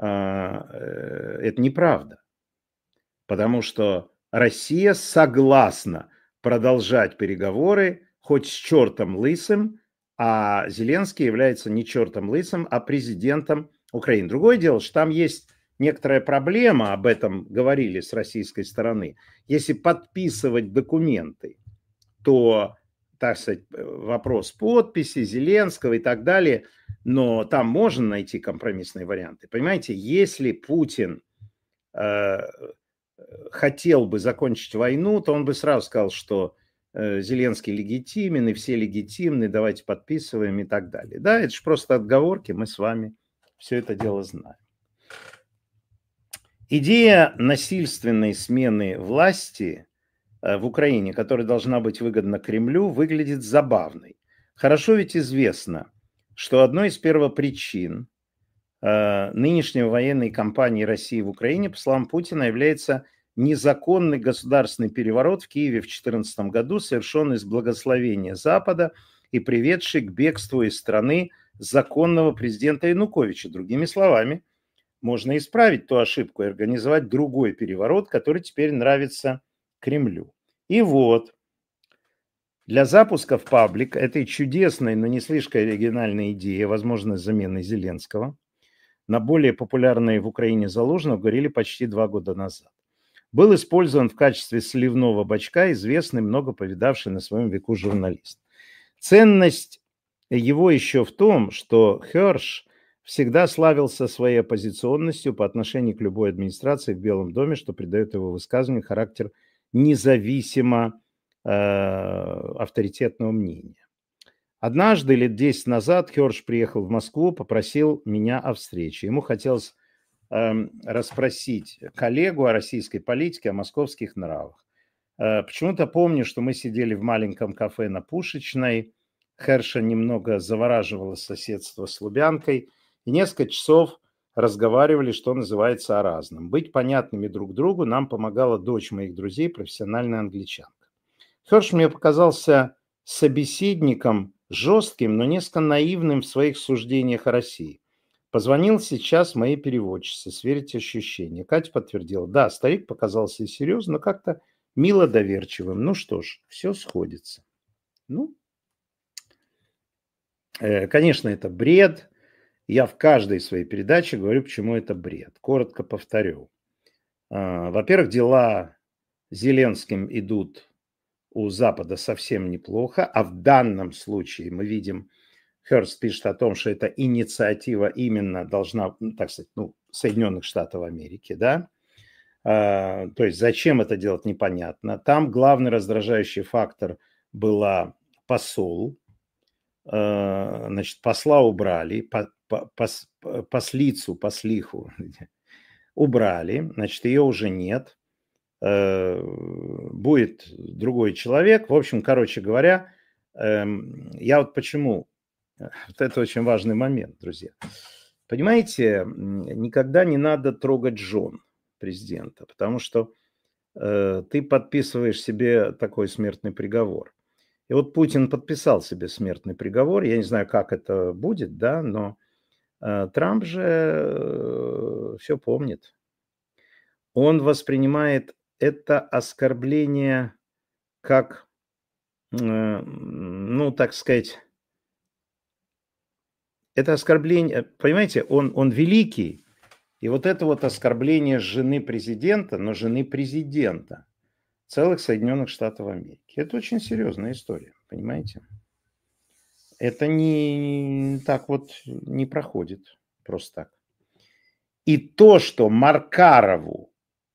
это неправда, потому что Россия согласна продолжать переговоры хоть с чертом лысым, а Зеленский является не чертом лысым, а президентом Украины. Другое дело, что там есть некоторая проблема, об этом говорили с российской стороны. Если подписывать документы, то, так сказать, вопрос подписи Зеленского и так далее, но там можно найти компромиссные варианты. Понимаете, если Путин хотел бы закончить войну, то он бы сразу сказал, что Зеленский легитимен, и все легитимны, давайте подписываем и так далее. Да, это же просто отговорки, мы с вами все это дело знаем. Идея насильственной смены власти в Украине, которая должна быть выгодна Кремлю, выглядит забавной. Хорошо ведь известно, что одной из первопричин нынешней военной кампании России в Украине, по словам Путина, является незаконный государственный переворот в Киеве в 2014 году, совершенный с благословения Запада и приведший к бегству из страны законного президента Януковича. Другими словами, можно исправить ту ошибку и организовать другой переворот, который теперь нравится Кремлю. И вот, для запуска в паблик этой чудесной, но не слишком оригинальной идеи, возможно, замены Зеленского, на более популярные в Украине Залужного говорили почти 2 года назад. Был использован в качестве сливного бачка известный, много повидавший на своем веку журналист. Ценность его еще в том, что Херш всегда славился своей оппозиционностью по отношению к любой администрации в Белом доме, что придает его высказыванию характер независимо авторитетного мнения. Однажды, лет 10 назад, Херш приехал в Москву, попросил меня о встрече. Ему хотелось расспросить коллегу о российской политике, о московских нравах. Почему-то помню, что мы сидели в маленьком кафе на Пушечной. Херша немного завораживало соседство с Лубянкой. И несколько часов разговаривали, что называется, о разном. Быть понятными друг другу нам помогала дочь моих друзей, профессиональная англичанка. Херш мне показался собеседником жестким, но несколько наивным в своих суждениях о России. Позвонил сейчас моей переводчице сверить ощущения. Катя подтвердила. Да, старик показался серьезным, но как-то мило доверчивым. Ну что ж, все сходится. Ну, конечно, это бред. Я в каждой своей передаче говорю, почему это бред. Коротко повторю. Во-первых, дела с Зеленским идут у Запада совсем неплохо, а в данном случае мы видим, Херст пишет о том, что эта инициатива именно должна, так сказать, Соединенных Штатов Америки, да. То есть зачем это делать, непонятно. Там главный раздражающий фактор была посол. Значит, посла убрали, послиху убрали, значит, ее уже нет. Будет другой человек. В общем, короче говоря, я вот почему... Вот это очень важный момент, друзья. Понимаете, никогда не надо трогать жен президента, потому что ты подписываешь себе такой смертный приговор. И вот Путин подписал себе смертный приговор. Я не знаю, как это будет, да, но Трамп же все помнит. Он воспринимает это оскорбление как, ну, так сказать, это оскорбление, понимаете, он великий. И вот это вот оскорбление жены президента, но жены президента целых Соединенных Штатов Америки. Это очень серьезная история, понимаете? Это не так вот не проходит просто так. И то, что Маркарову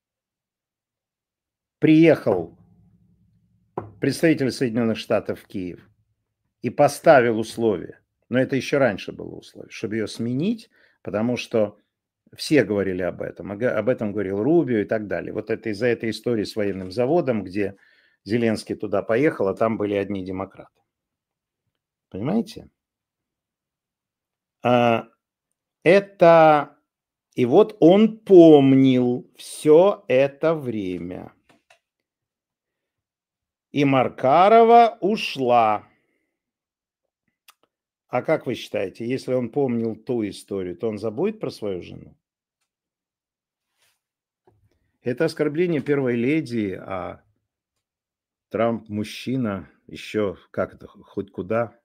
приехал представитель Соединенных Штатов в Киев и поставил условие, но это еще раньше было условие, чтобы ее сменить, потому что все говорили об этом говорил Рубио и так далее. Вот это из-за этой истории с военным заводом, где Зеленский туда поехал, а там были одни демократы. Понимаете? Это... И вот он помнил все это время. И Маркарова ушла. А как вы считаете, если он помнил ту историю, то он забудет про свою жену? Это оскорбление первой леди, а Трамп мужчина, еще как это, хоть куда.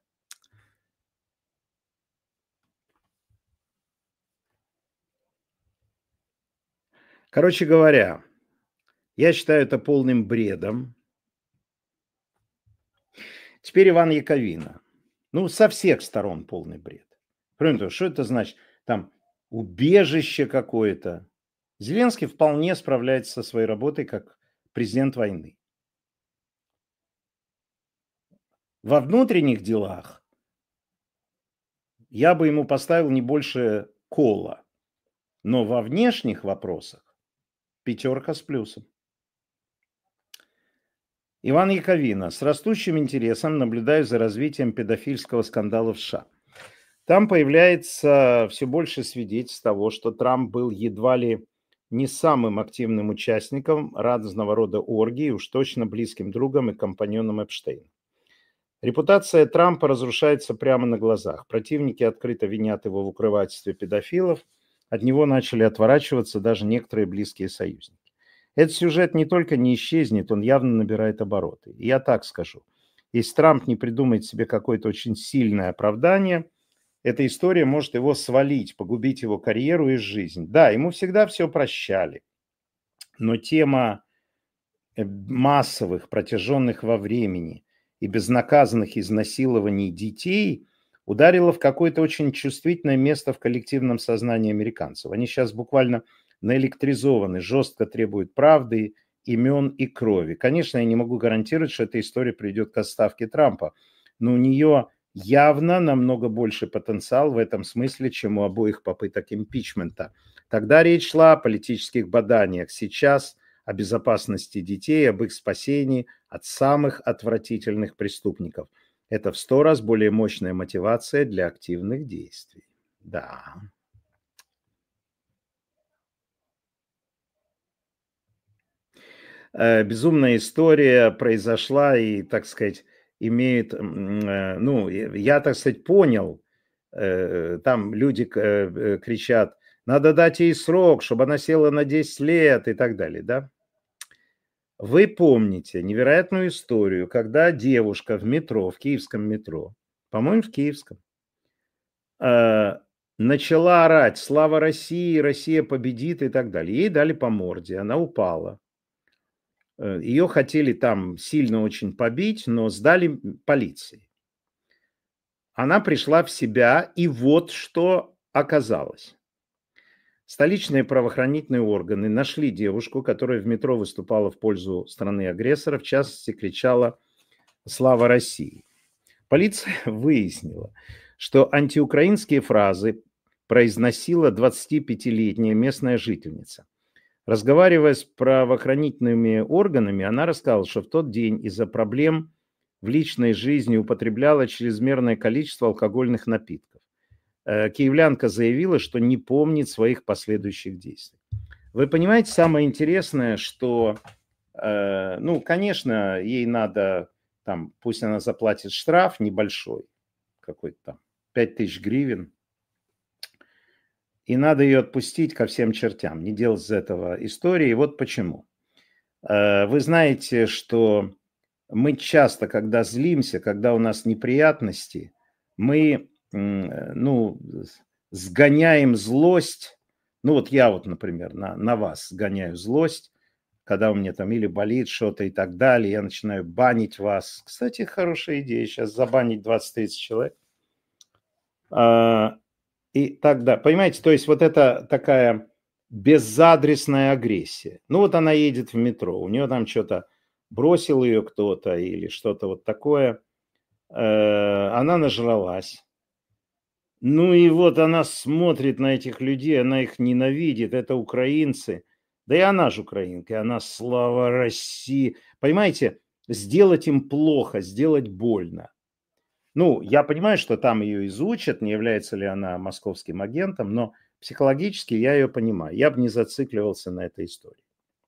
Короче говоря, я считаю это полным бредом. Теперь Иван Яковина. Ну, со всех сторон полный бред. Кроме того, что это значит? Там убежище какое-то. Зеленский вполне справляется со своей работой как президент войны. Во внутренних делах я бы ему поставил не больше кола. Но во внешних вопросах 5 с плюсом. Иван Яковина. С растущим интересом наблюдаю за развитием педофильского скандала в США. Там появляется все больше свидетельств того, что Трамп был едва ли не самым активным участником разного рода оргий, уж точно близким другом и компаньоном Эпштейна. Репутация Трампа разрушается прямо на глазах. Противники открыто винят его в укрывательстве педофилов. От него начали отворачиваться даже некоторые близкие союзники. Этот сюжет не только не исчезнет, он явно набирает обороты. И я так скажу. Если Трамп не придумает себе какое-то очень сильное оправдание, эта история может его свалить, погубить его карьеру и жизнь. Да, ему всегда все прощали. Но тема массовых, протяженных во времени и безнаказанных изнасилований детей ударила в какое-то очень чувствительное место в коллективном сознании американцев. Они сейчас буквально наэлектризованы, жестко требуют правды, имен и крови. Конечно, я не могу гарантировать, что эта история приведет к отставке Трампа, но у нее явно намного больше потенциал в этом смысле, чем у обоих попыток импичмента. Тогда речь шла о политических баданиях. Сейчас о безопасности детей, об их спасении от самых отвратительных преступников. Это в 100 раз более мощная мотивация для активных действий. Да. Безумная история произошла и, так сказать, имеет, ну, я, так сказать, понял, там люди кричат, надо дать ей срок, чтобы она села на 10 лет и так далее, да? Вы помните невероятную историю, когда девушка в метро, в киевском метро, по-моему, в киевском, начала орать «Слава России! Россия победит!» и так далее. Ей дали по морде, она упала. Ее хотели там сильно очень побить, но сдали полиции. Она пришла в себя, и вот что оказалось. Столичные правоохранительные органы нашли девушку, которая в метро выступала в пользу страны-агрессора, в частности, кричала «Слава России!». Полиция выяснила, что антиукраинские фразы произносила 25-летняя местная жительница. Разговаривая с правоохранительными органами, она рассказала, что в тот день из-за проблем в личной жизни употребляла чрезмерное количество алкогольных напитков. Киевлянка заявила, что не помнит своих последующих действий. Вы понимаете, самое интересное, что, ну, конечно, ей надо, там, пусть она заплатит штраф небольшой, какой-то там, 5000 гривен, и надо ее отпустить ко всем чертям, не делать из этого истории. И вот почему. Вы знаете, что мы часто, когда злимся, когда у нас неприятности, мы, ну, сгоняем злость. Ну, вот я вот, например, на вас сгоняю злость, когда у меня там или болит что-то и так далее, я начинаю банить вас. Кстати, хорошая идея сейчас забанить 20-30 человек. И тогда, понимаете, то есть вот это такая безадресная агрессия. Ну вот она едет в метро, у нее там что-то бросил ее кто-то или что-то вот такое, она нажралась. Ну и вот она смотрит на этих людей, она их ненавидит, это украинцы. Да и она же украинка, и она слава России. Понимаете, сделать им плохо, сделать больно. Ну, я понимаю, что там ее изучат, не является ли она московским агентом, но психологически я ее понимаю. Я бы не зацикливался на этой истории.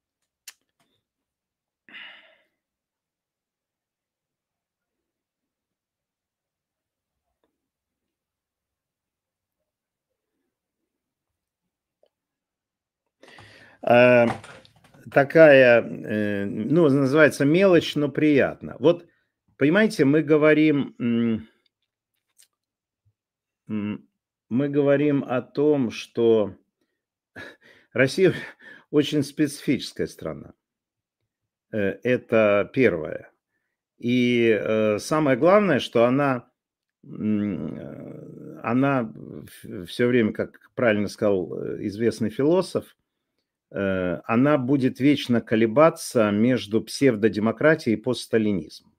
Такая, ну, называется мелочь, но приятно. Вот, понимаете, мы говорим о том, что Россия очень специфическая страна. Это первое. И самое главное, что она все время, как правильно сказал известный философ, она будет вечно колебаться между псевдодемократией и постсталинизмом.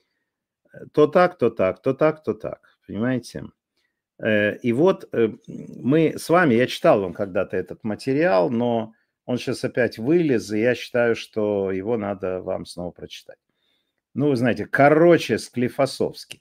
То так, то так, то так, то так. Понимаете? И вот мы с вами, я читал вам когда-то этот материал, но он сейчас опять вылез, и я считаю, что его надо вам снова прочитать. Ну, вы знаете, короче, Склифосовский.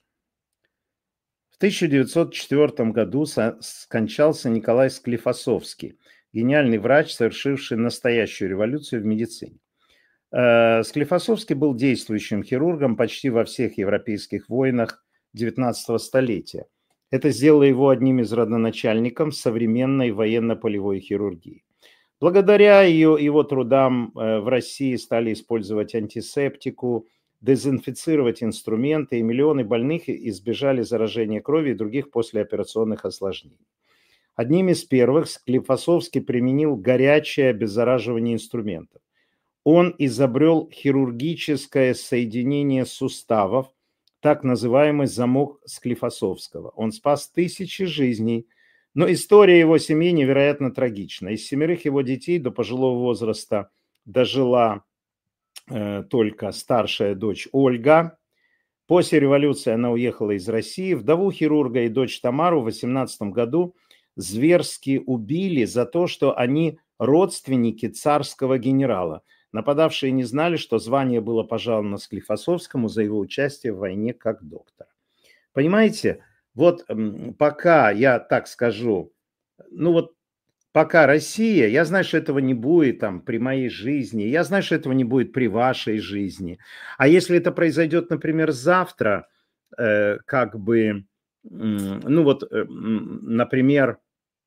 В 1904 году скончался Николай Склифосовский, гениальный врач, совершивший настоящую революцию в медицине. Склифосовский был действующим хирургом почти во всех европейских войнах XIX столетия. Это сделало его одним из родоначальников современной военно-полевой хирургии. Благодаря его трудам в России стали использовать антисептику, дезинфицировать инструменты, и миллионы больных избежали заражения крови и других послеоперационных осложнений. Одним из первых Склифосовский применил горячее обеззараживание инструментов. Он изобрел хирургическое соединение суставов, так называемый замок Склифосовского. Он спас тысячи жизней, но история его семьи невероятно трагична. Из 7 его детей до пожилого возраста дожила только старшая дочь Ольга. После революции она уехала из России. Вдову хирурга и дочь Тамару в 18 году зверски убили за то, что они родственники царского генерала. Нападавшие не знали, что звание было пожаловано Склифосовскому за его участие в войне как доктор. Понимаете, вот пока, я так скажу, ну вот пока Россия, я знаю, что этого не будет там при моей жизни, я знаю, что этого не будет при вашей жизни. А если это произойдет, например, завтра, как бы, ну вот, например,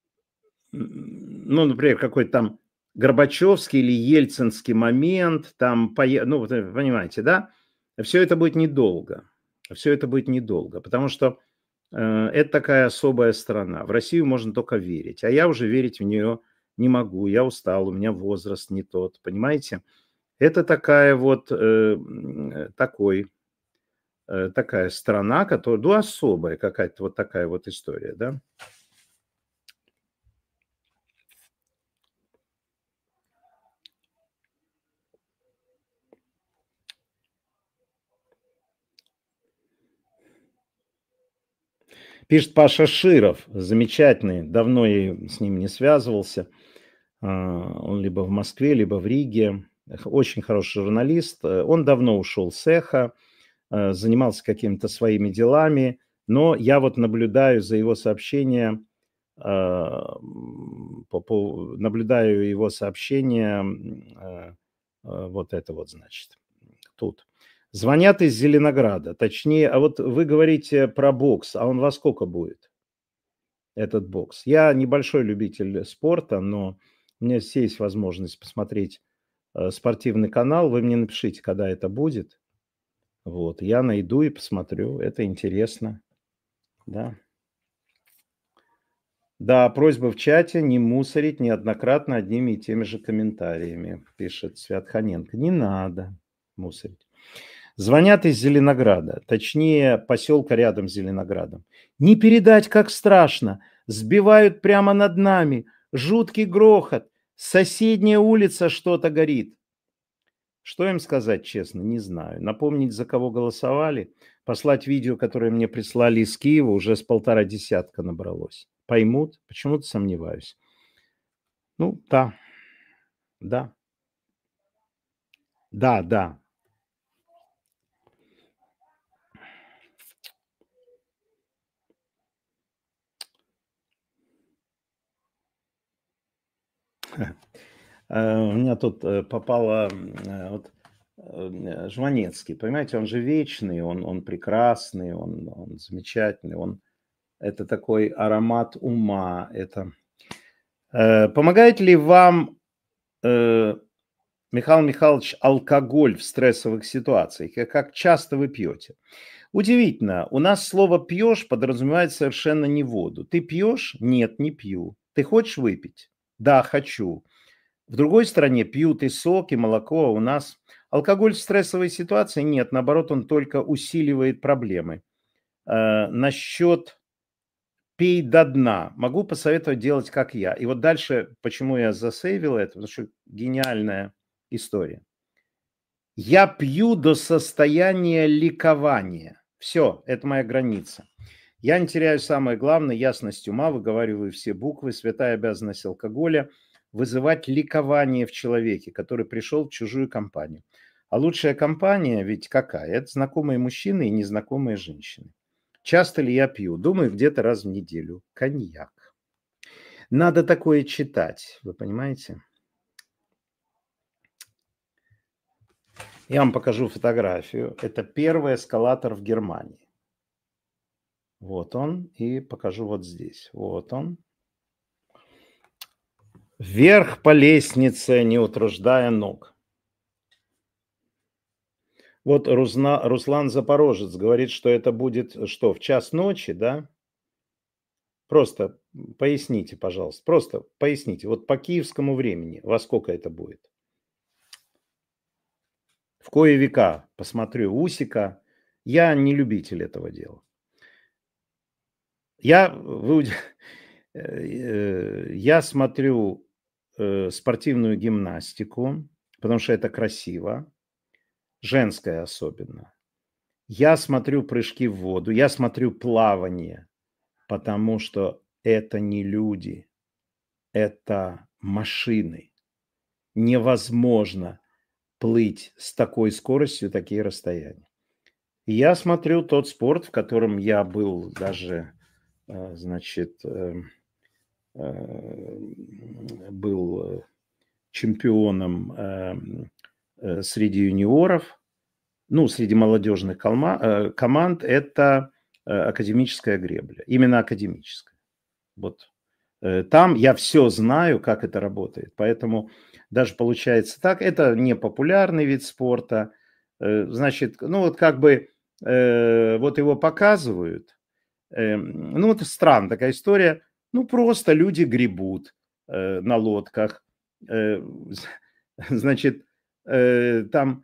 ну, например, какой-то там Горбачевский или Ельцинский момент, там, ну, вот, понимаете, да? Все это будет недолго. Все это будет недолго, потому что это такая особая страна. В Россию можно только верить, а я уже верить в нее не могу. Я устал, у меня возраст не тот, понимаете? Это такая вот, такая страна, которая, ну, особая какая-то вот такая вот история, да? Пишет Паша Широв, замечательный, давно я с ним не связывался. Он либо в Москве, либо в Риге. Очень хороший журналист. Он давно ушел с «Эхо», занимался какими-то своими делами, но я вот наблюдаю за его сообщения, наблюдаю его сообщения, вот это вот, значит, тут. Звонят из Зеленограда, точнее, а вот вы говорите про бокс, а он во сколько будет, этот бокс? Я небольшой любитель спорта, но у меня здесь есть возможность посмотреть спортивный канал. Вы мне напишите, когда это будет. Вот, я найду и посмотрю, это интересно, да. Да, просьба в чате не мусорить неоднократно одними и теми же комментариями, пишет Святханенко. Не надо мусорить. Звонят из Зеленограда, точнее, поселка рядом с Зеленоградом. Не передать, как страшно. Сбивают прямо над нами. Жуткий грохот. Соседняя улица что-то горит. Что им сказать честно, не знаю. Напомнить, за кого голосовали. Послать видео, которое мне прислали из Киева, уже с 150 набралось. Поймут? Почему-то сомневаюсь. Ну, да. Да. Да, да. У меня тут попало вот, Жванецкий, понимаете, он же вечный, он прекрасный, он замечательный, это такой аромат ума. Помогает ли вам, Михаил Михайлович, алкоголь в стрессовых ситуациях? И как часто вы пьете? Удивительно, у нас слово «пьешь» подразумевает совершенно не воду. Ты пьешь? Нет, не пью. Ты хочешь выпить? Да, хочу. В другой стране пьют и сок, и молоко, а у нас алкоголь в стрессовой ситуации нет, наоборот, он только усиливает проблемы. Насчет пей до дна. Могу посоветовать делать, как я. И вот дальше, почему я засейвил это, потому что гениальная история. Я пью до состояния ликования. Все, это моя граница. Я не теряю самое главное, ясность ума, выговариваю все буквы, святая обязанность алкоголя – вызывать ликование в человеке, который пришел в чужую компанию. А лучшая компания ведь какая? Это знакомые мужчины и незнакомые женщины. Часто ли я пью? Думаю, где-то раз в неделю. Коньяк. Надо такое читать, вы понимаете? Я вам покажу фотографию. Это первый эскалатор в Германии. Вот он. И покажу вот здесь. Вот он. Вверх по лестнице, не утруждая ног. Вот Руслан Запорожец говорит, что это будет что, в час ночи, да? Просто поясните, пожалуйста. Просто поясните. Вот по киевскому времени во сколько это будет? В кои века посмотрю Усика. Я не любитель этого дела. Я смотрю спортивную гимнастику, потому что это красиво, женская особенно. Я смотрю прыжки в воду, я смотрю плавание, потому что это не люди, это машины. Невозможно плыть с такой скоростью такие расстояния. И я смотрю тот спорт, в котором я был даже, значит, был чемпионом среди юниоров, ну, среди молодежных команд, это академическая гребля, именно академическая. Вот там я все знаю, как это работает, поэтому даже получается так, это не популярный вид спорта, значит, ну, вот как бы вот его показывают, ну, это странная такая история, ну, просто люди гребут на лодках, значит, там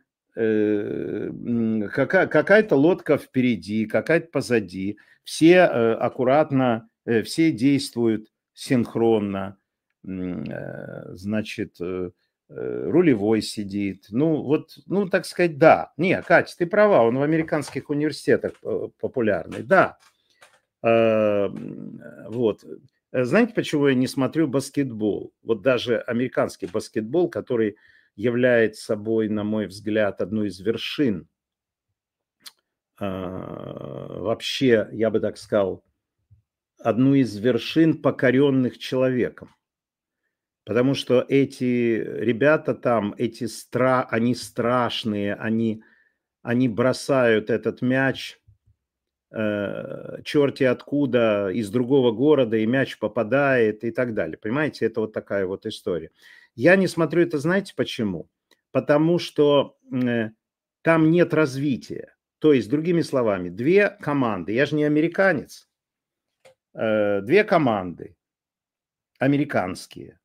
какая-то лодка впереди, какая-то позади, все аккуратно, все действуют синхронно, значит, рулевой сидит, ну, вот, ну, так сказать, да. Не, Катя, ты права, он в американских университетах популярный, да. Вот. Знаете, почему я не смотрю баскетбол? Вот даже американский баскетбол, который является собой, на мой взгляд, одной из вершин, вообще, я бы так сказал, одну из вершин, покоренных человеком. Потому что эти ребята там, они страшные, они бросают этот мяч черти откуда, из другого города, и мяч попадает и так далее. Понимаете, это вот такая вот история. Я не смотрю это, знаете почему? Потому что там нет развития. То есть, другими словами, две команды, я же не американец, две команды американские.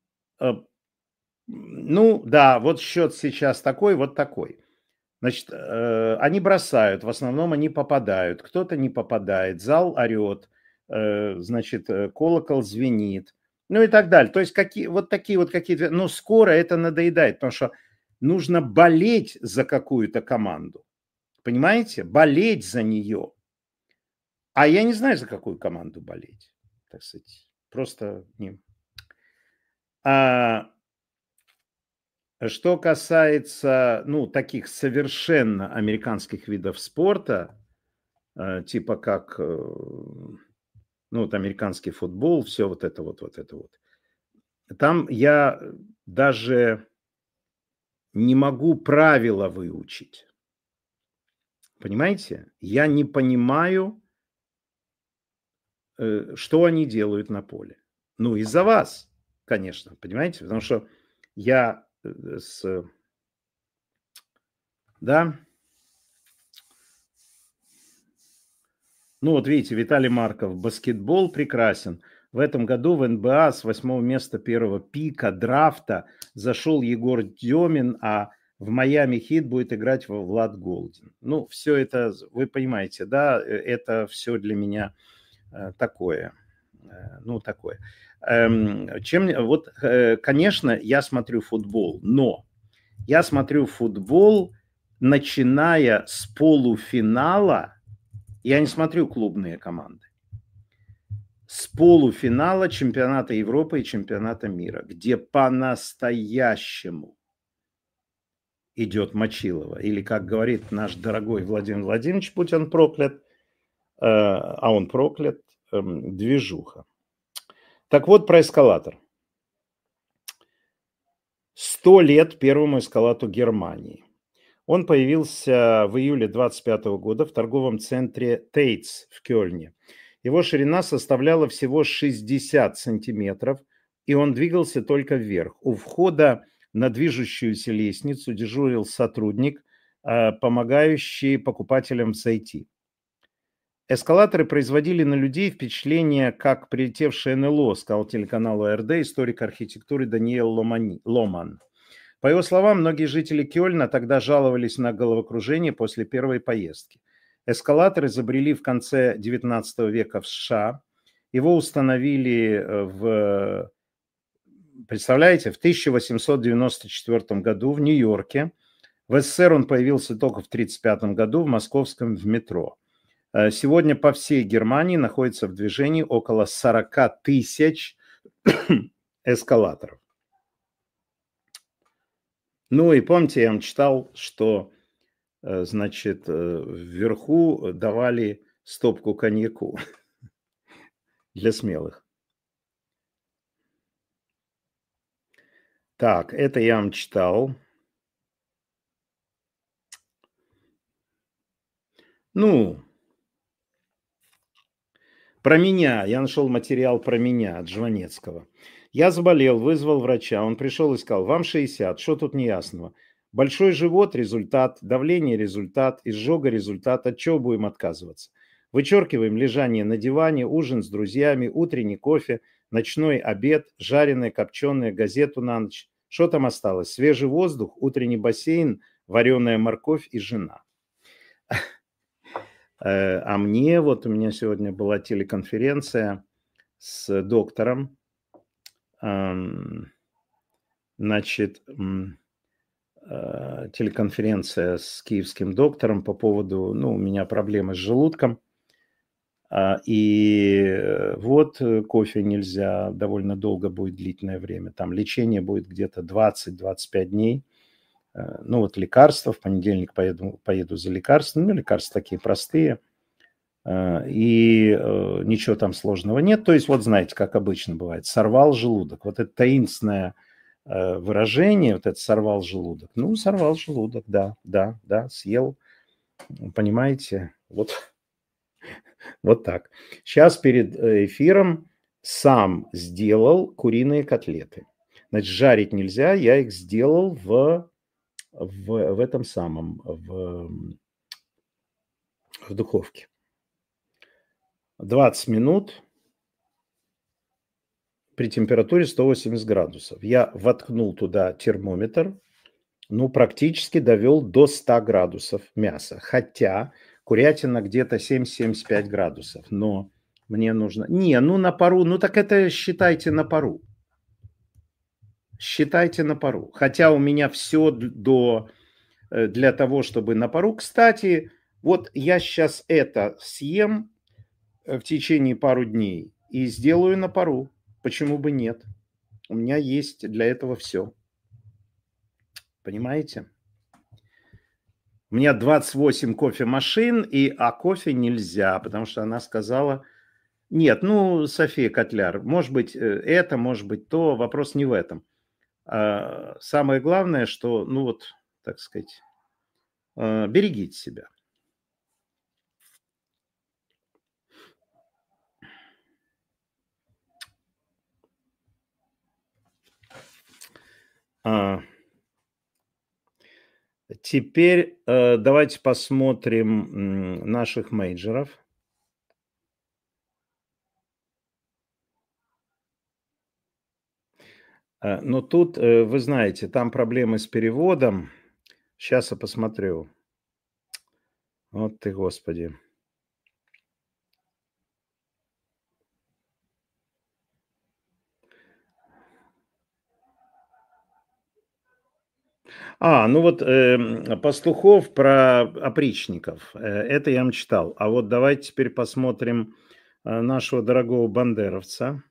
Ну, да, вот счет сейчас такой, вот такой. Значит, они бросают, в основном они попадают, кто-то не попадает, зал орет, значит, колокол звенит, ну и так далее. То есть вот такие вот какие-то, но скоро это надоедает, потому что нужно болеть за какую-то команду, понимаете, болеть за нее. А я не знаю, за какую команду болеть, так сказать, просто не. Что касается, ну, таких совершенно американских видов спорта, типа как, ну, вот американский футбол, все вот это вот, вот это вот. Там я даже не могу правила выучить. Понимаете? Я не понимаю, что они делают на поле. Ну, из-за вас, конечно, понимаете? Потому что я да. Ну, вот видите, Виталий Марков. Баскетбол прекрасен. В этом году в НБА с 8-го места первого пика драфта зашел Егор Демин, а в Майами Хит будет играть Влад Голдин. Ну, все это, вы понимаете, да, это все для меня такое. Ну, такое. Вот, конечно, я смотрю футбол, но я смотрю футбол, начиная с полуфинала. Я не смотрю клубные команды. С полуфинала чемпионата Европы и чемпионата мира, где по-настоящему идет мочилово. Или, как говорит наш дорогой Владимир Владимирович, будь он проклят, а он проклят, движуха. Так вот, про эскалатор. 100 лет первому эскалатору Германии. Он появился в июле 25 года в торговом центре Тейтс в Кёльне. Его ширина составляла всего 60 сантиметров, и он двигался только вверх. У входа на движущуюся лестницу дежурил сотрудник, помогающий покупателям зайти. Эскалаторы производили на людей впечатление, как прилетевшее НЛО, сказал телеканалу АРД историк архитектуры Даниэл Ломан. По его словам, многие жители Кёльна тогда жаловались на головокружение после первой поездки. Эскалатор изобрели в конце XIX века в США. Его установили представляете, в 1894 году в Нью-Йорке. В СССР он появился только в 1935 году в московском в метро. Сегодня по всей Германии находится в движении около 40 тысяч эскалаторов. Ну и помните, я вам читал, что, значит, вверху давали стопку коньяку для смелых. Так, это я вам читал. Ну, про меня. Я нашел материал про меня от Жванецкого. Я заболел, вызвал врача. Он пришел и сказал, вам 60, что тут неясного? Большой живот – результат, давление – результат, изжога – результат. От чего будем отказываться? Вычеркиваем лежание на диване, ужин с друзьями, утренний кофе, ночной обед, жареное, копченое, газету на ночь. Что там осталось? Свежий воздух, утренний бассейн, вареная морковь и жена. А мне, вот у меня сегодня была телеконференция с доктором, значит, телеконференция с киевским доктором по поводу, ну, у меня проблемы с желудком. И вот кофе нельзя, довольно долго будет длительное время. Там лечение будет где-то 20-25 дней. Ну вот лекарства, в понедельник поеду за лекарствами. Ну, лекарства такие простые. И ничего там сложного нет. То есть вот знаете, как обычно бывает, сорвал желудок. Вот это таинственное выражение, вот это сорвал желудок. Ну, сорвал желудок, да, съел. Понимаете? Вот так. Сейчас перед эфиром сам сделал куриные котлеты. Значит, жарить нельзя, я их сделал в этом самом, в духовке. 20 минут при температуре 180 градусов. Я воткнул туда термометр, ну, практически довел до 100 градусов мяса. Хотя курятина где-то 70-75 градусов. Но мне нужно... Не, ну на пару, ну так это считайте на пару. Считайте на пару. Хотя у меня все для того, чтобы на пару. Кстати, вот я сейчас это съем в течение пару дней и сделаю на пару. Почему бы нет? У меня есть для этого все. Понимаете? У меня 28 кофемашин, а кофе нельзя, потому что она сказала... Нет, ну, София Котляр, может быть это, может быть то, вопрос не в этом. Самое главное, что, ну вот, так сказать, берегите себя. Теперь давайте посмотрим наших мейджеров. Но тут, вы знаете, там проблемы с переводом. Сейчас я посмотрю. Вот ты, Господи. Ну вот Пастухов про опричников. Это я вам читал. А вот давайте теперь посмотрим нашего дорогого бандеровца.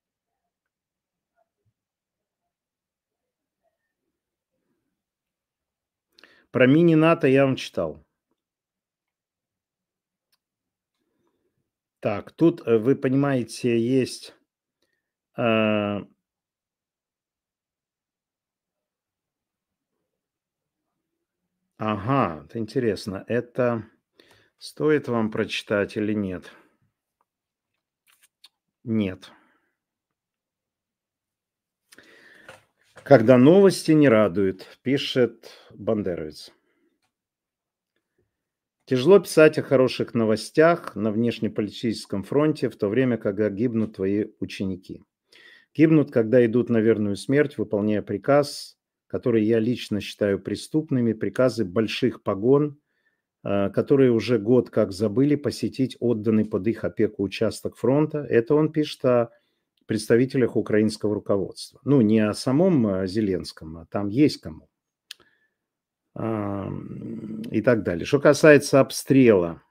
Про мини-НАТО я вам читал. Так, тут, вы понимаете, есть... Ага, это интересно. Это стоит вам прочитать или нет? Нет. Когда новости не радуют, пишет бандеровец. Тяжело писать о хороших новостях на внешнеполитическом фронте, в то время, когда гибнут твои ученики. Гибнут, когда идут на верную смерть, выполняя приказ, который я лично считаю преступными, приказы больших погон, которые уже год как забыли посетить отданный под их опеку участок фронта. Это он пишет о представителях украинского руководства. Ну, не о самом Зеленском, а там есть кому. И так далее. Что касается обстрела,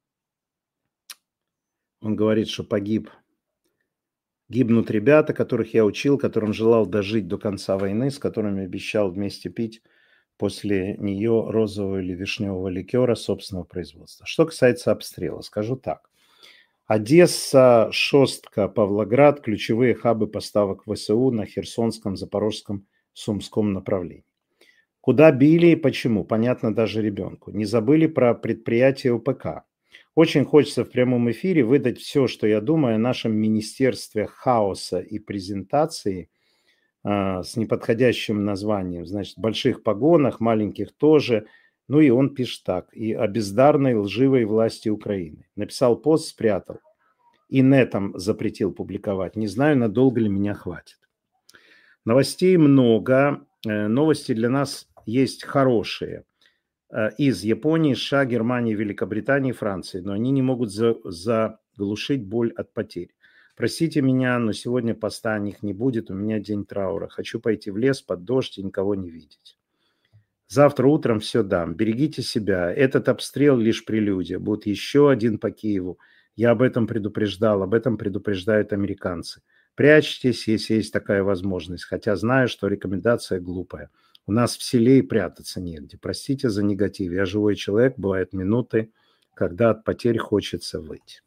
он говорит, что гибнут ребята, которых я учил, которым желал дожить до конца войны, с которыми обещал вместе пить после нее розового или вишневого ликера собственного производства. Что касается обстрела, скажу так. Одесса, Шостка, Павлоград – ключевые хабы поставок ВСУ на Херсонском, Запорожском, Сумском направлении. Куда били и почему, понятно даже ребенку. Не забыли про предприятие УПК. Очень хочется в прямом эфире выдать все, что я думаю о нашем Министерстве хаоса и презентации с неподходящим названием. Значит, больших погонах, маленьких тоже. Ну и он пишет так. И о бездарной, лживой власти Украины. Написал пост, спрятал. И нетом запретил публиковать. Не знаю, надолго ли меня хватит. Новостей много. Новости для нас есть хорошие. Из Японии, США, Германии, Великобритании, Франции. Но они не могут заглушить боль от потерь. Простите меня, но сегодня поста о них не будет. У меня день траура. Хочу пойти в лес под дождь и никого не видеть. Завтра утром все дам. Берегите себя. Этот обстрел лишь прелюдия. Будет еще один по Киеву. Я об этом предупреждал, об этом предупреждают американцы. Прячьтесь, если есть такая возможность, хотя знаю, что рекомендация глупая. У нас в селе и прятаться негде. Простите за негатив. Я живой человек, бывают минуты, когда от потерь хочется выйти.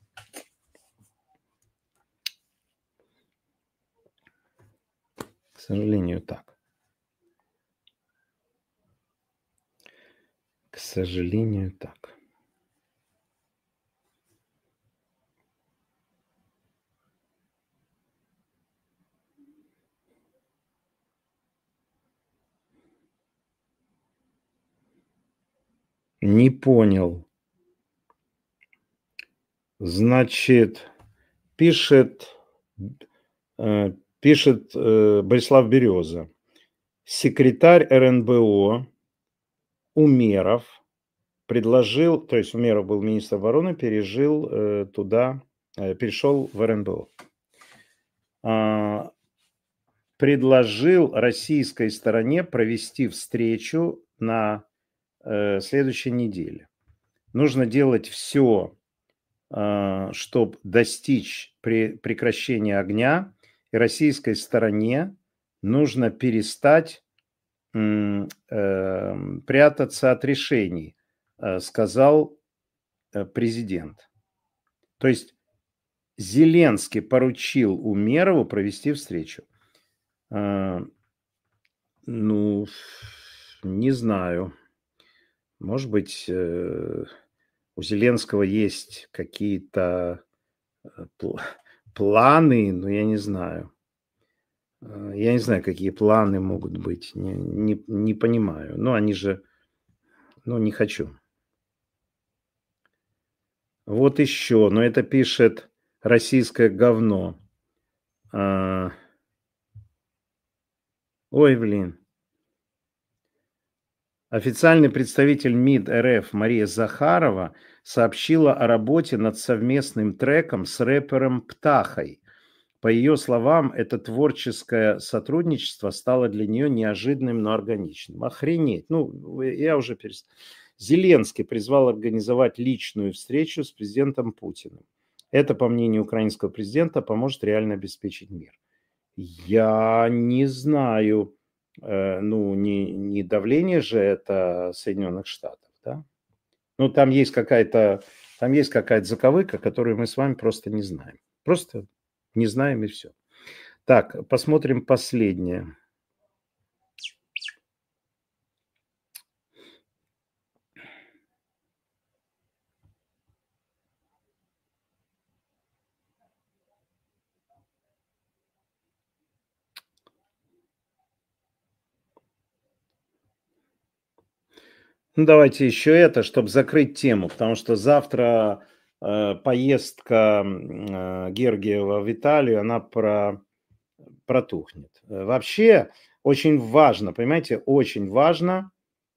К сожалению, так. К сожалению, так. Не понял. Значит, пишет Борислав Береза. Секретарь РНБО Умеров предложил, то есть Умеров был министр обороны, перешел в РНБО. Предложил российской стороне провести встречу на следующей неделе. Нужно делать все, чтобы достичь прекращения огня, и российской стороне нужно перестать прятаться от решений, сказал президент. То есть Зеленский поручил Умерову провести встречу. Ну, не знаю. Может быть, у Зеленского есть какие-то планы, но я не знаю. Я не знаю, какие планы могут быть. Не понимаю. Ну, они же... Ну, не хочу. Вот еще. Но это пишет российское говно. Ой, блин. Официальный представитель МИД РФ Мария Захарова сообщила о работе над совместным треком с рэпером Птахой. По ее словам, это творческое сотрудничество стало для нее неожиданным, но органичным. Охренеть. Ну, я уже перестал. Зеленский призвал организовать личную встречу с президентом Путиным. Это, по мнению украинского президента, поможет реально обеспечить мир. Я не знаю. Ну, не давление же это Соединенных Штатов, да? Ну, там есть какая-то заковыка, которую мы с вами просто не знаем. Просто не знаем и все. Так, посмотрим последнее. Ну, давайте еще это, чтобы закрыть тему, потому что завтра поездка Гергиева в Италию, она протухнет. Вообще очень важно, понимаете, очень важно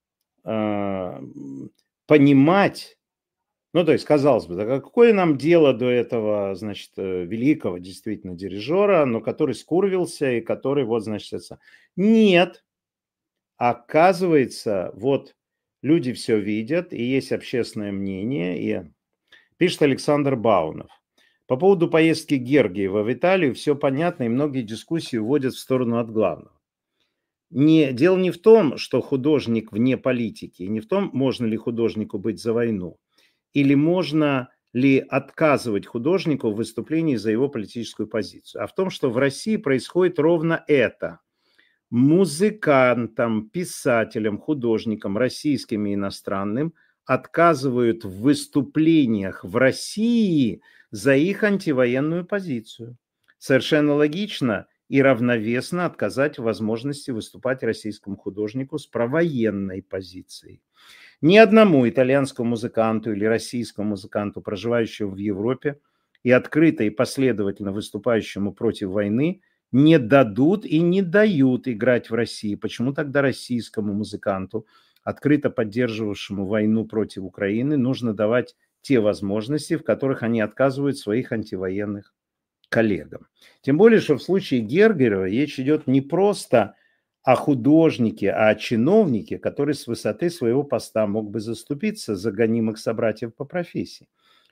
понимать, ну, то есть, казалось бы, да какое нам дело до этого, значит, великого действительно дирижера, но который скурвился и который вот, значит, это... Нет, оказывается, вот люди все видят, и есть общественное мнение, и пишет Александр Баунов. По поводу поездки Гергиева в Италию все понятно, и многие дискуссии уводят в сторону от главного. Дело не в том, что художник вне политики, не в том, можно ли художнику быть за войну, или можно ли отказывать художнику в выступлении за его политическую позицию, а в том, что в России происходит ровно это. Музыкантам, писателям, художникам, российским и иностранным, отказывают в выступлениях в России за их антивоенную позицию. Совершенно логично и равновесно отказать в возможности выступать российскому художнику с провоенной позицией. Ни одному итальянскому музыканту или российскому музыканту, проживающему в Европе и открыто и последовательно выступающему против войны, не дадут и не дают играть в России. Почему тогда российскому музыканту, открыто поддерживавшему войну против Украины, нужно давать те возможности, в которых они отказывают своих антивоенных коллегам? Тем более, что в случае Гергиева речь идет не просто о художнике, а о чиновнике, который с высоты своего поста мог бы заступиться за гонимых собратьев по профессии.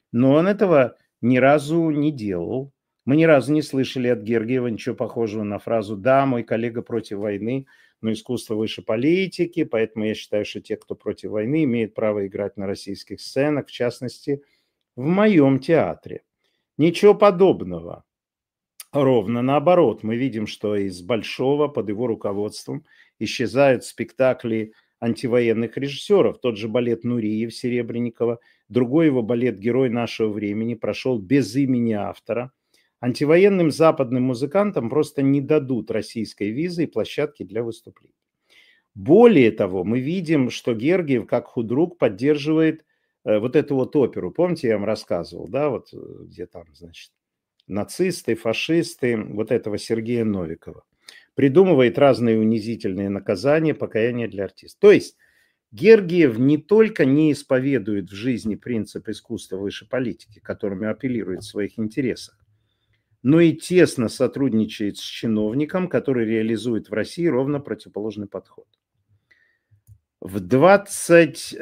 Но он этого ни разу не делал. Мы ни разу не слышали от Гергиева ничего похожего на фразу «Да, мой коллега против войны, но искусство выше политики, поэтому я считаю, что те, кто против войны, имеют право играть на российских сценах, в частности, в моем театре». Ничего подобного. Ровно наоборот. Мы видим, что из Большого под его руководством исчезают спектакли антивоенных режиссеров. Тот же балет Нуриев Серебренникова, другой его балет «Герой нашего времени» прошел без имени автора. Антивоенным западным музыкантам просто не дадут российской визы и площадки для выступлений. Более того, мы видим, что Гергиев, как худрук, поддерживает вот эту вот оперу. Помните, я вам рассказывал, да, вот где там, значит, нацисты, фашисты, вот этого Сергея Новикова. Придумывает разные унизительные наказания, покаяния для артистов. То есть Гергиев не только не исповедует в жизни принцип искусства выше политики, которыми апеллирует в своих интересах, но и тесно сотрудничает с чиновником, который реализует в России ровно противоположный подход. Из 20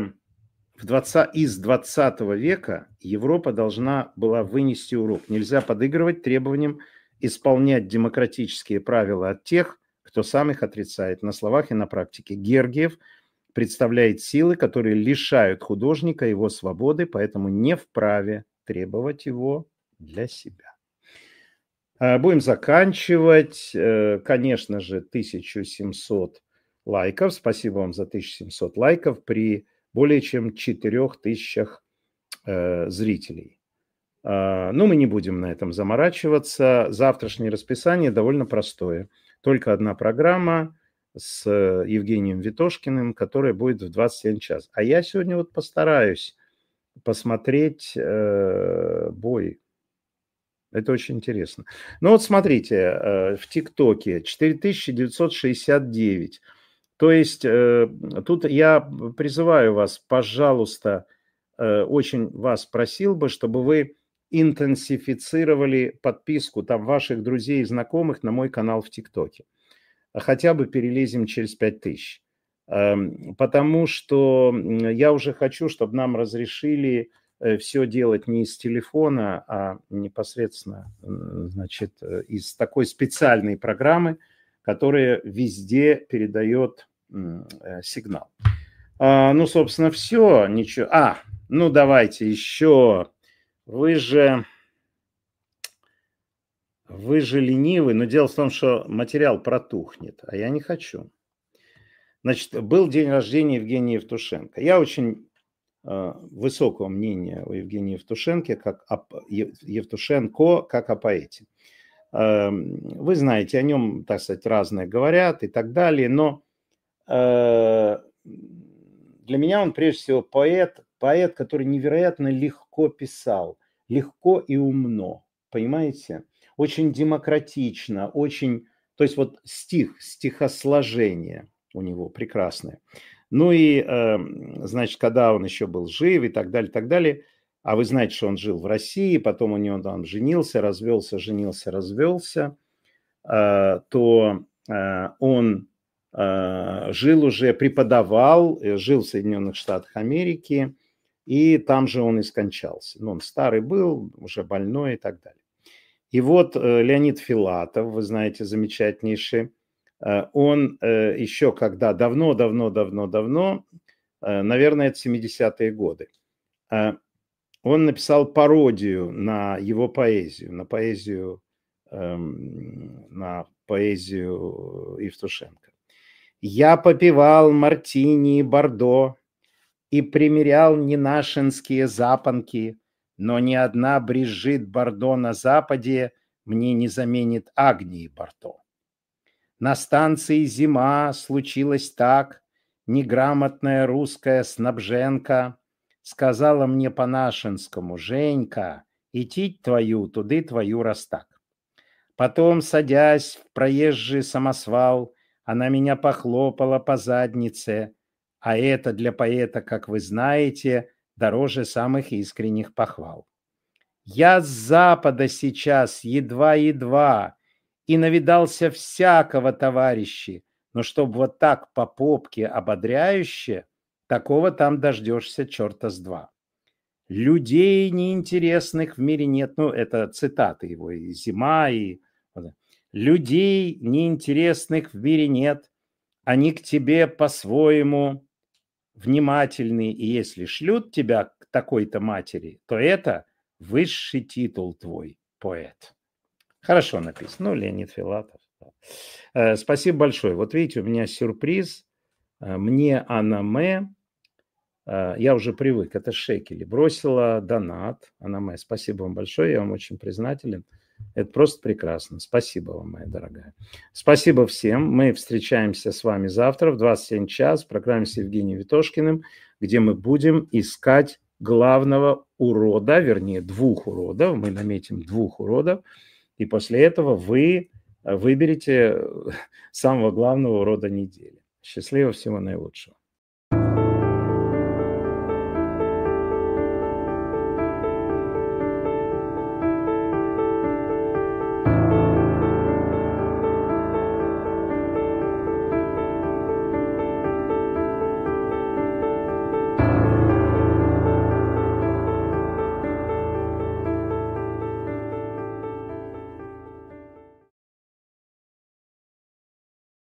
века Европа должна была вынести урок. Нельзя подыгрывать требованиям исполнять демократические правила от тех, кто сам их отрицает. На словах и на практике Гергиев представляет силы, которые лишают художника его свободы, поэтому не вправе требовать его для себя. Будем заканчивать. Конечно же, 1700 лайков. Спасибо вам за 1700 лайков при более чем 4000 зрителей. Но мы не будем на этом заморачиваться. Завтрашнее расписание довольно простое. Только одна программа с Евгением Витошкиным, которая будет в 21 час. А я сегодня вот постараюсь посмотреть бой. Это очень интересно. Ну вот смотрите, в ТикТоке 4969. То есть тут я призываю вас, пожалуйста, очень вас просил бы, чтобы вы интенсифицировали подписку там ваших друзей и знакомых на мой канал в ТикТоке. Хотя бы перелезем через 5000. Потому что я уже хочу, чтобы нам разрешили все делать не из телефона, а непосредственно, значит, из такой специальной программы, которая везде передает сигнал. Ну, собственно, все. Ничего. Ну, давайте еще. Вы же ленивы, но дело в том, что материал протухнет, а я не хочу. Значит, был день рождения Евгения Евтушенко. Я очень высокого мнения о Евгении Евтушенко, как о поэте. Вы знаете, о нем, так сказать, разное говорят и так далее, но для меня он прежде всего поэт, который невероятно легко писал, легко и умно, понимаете? Очень демократично, очень, то есть вот стихосложение у него прекрасное. Ну и, значит, когда он еще был жив и так далее, а вы знаете, что он жил в России, потом у него там женился, развелся, то он жил уже, преподавал, жил в Соединенных Штатах Америки, и там же он и скончался. Ну, он старый был, уже больной и так далее. И вот Леонид Филатов, вы знаете, замечательнейший, он еще когда давно, наверное, это 70-е годы, он написал пародию на его поэзию, на поэзию Евтушенко. «Я попивал мартини и бордо и примерял ненашинские запонки, но ни одна Брижит Бардо на Западе мне не заменит Агнии Барто. На станции «Зима» случилось так, неграмотная русская снабженка сказала мне по-нашенскому: «Женька, идти твою, туды твою растак». Потом, садясь в проезжий самосвал, она меня похлопала по заднице, а это для поэта, как вы знаете, дороже самых искренних похвал. Я с Запада сейчас едва-едва и навидался всякого, товарищи, но чтоб вот так по попке ободряюще, такого там дождешься черта с два. людей неинтересных в мире нет. Ну, это цитаты его, и «Зима», и... Людей неинтересных в мире нет. Они к тебе по-своему внимательны. И если шлют тебя к такой-то матери, то это высший титул твой, поэт. Хорошо написано. Ну, Леонид Филатов. Спасибо большое. Вот видите, у меня сюрприз. Мне Анаме, я уже привык, это шекели, бросила донат. Анаме, спасибо вам большое, я вам очень признателен. Это просто прекрасно. Спасибо вам, моя дорогая. Спасибо всем. Мы встречаемся с вами завтра в 21 час в программе с Евгением Витошкиным, где мы будем искать главного урода, вернее, двух уродов. Мы наметим двух уродов. И после этого вы выберете самого главного урода недели. Счастливо, всего наилучшего.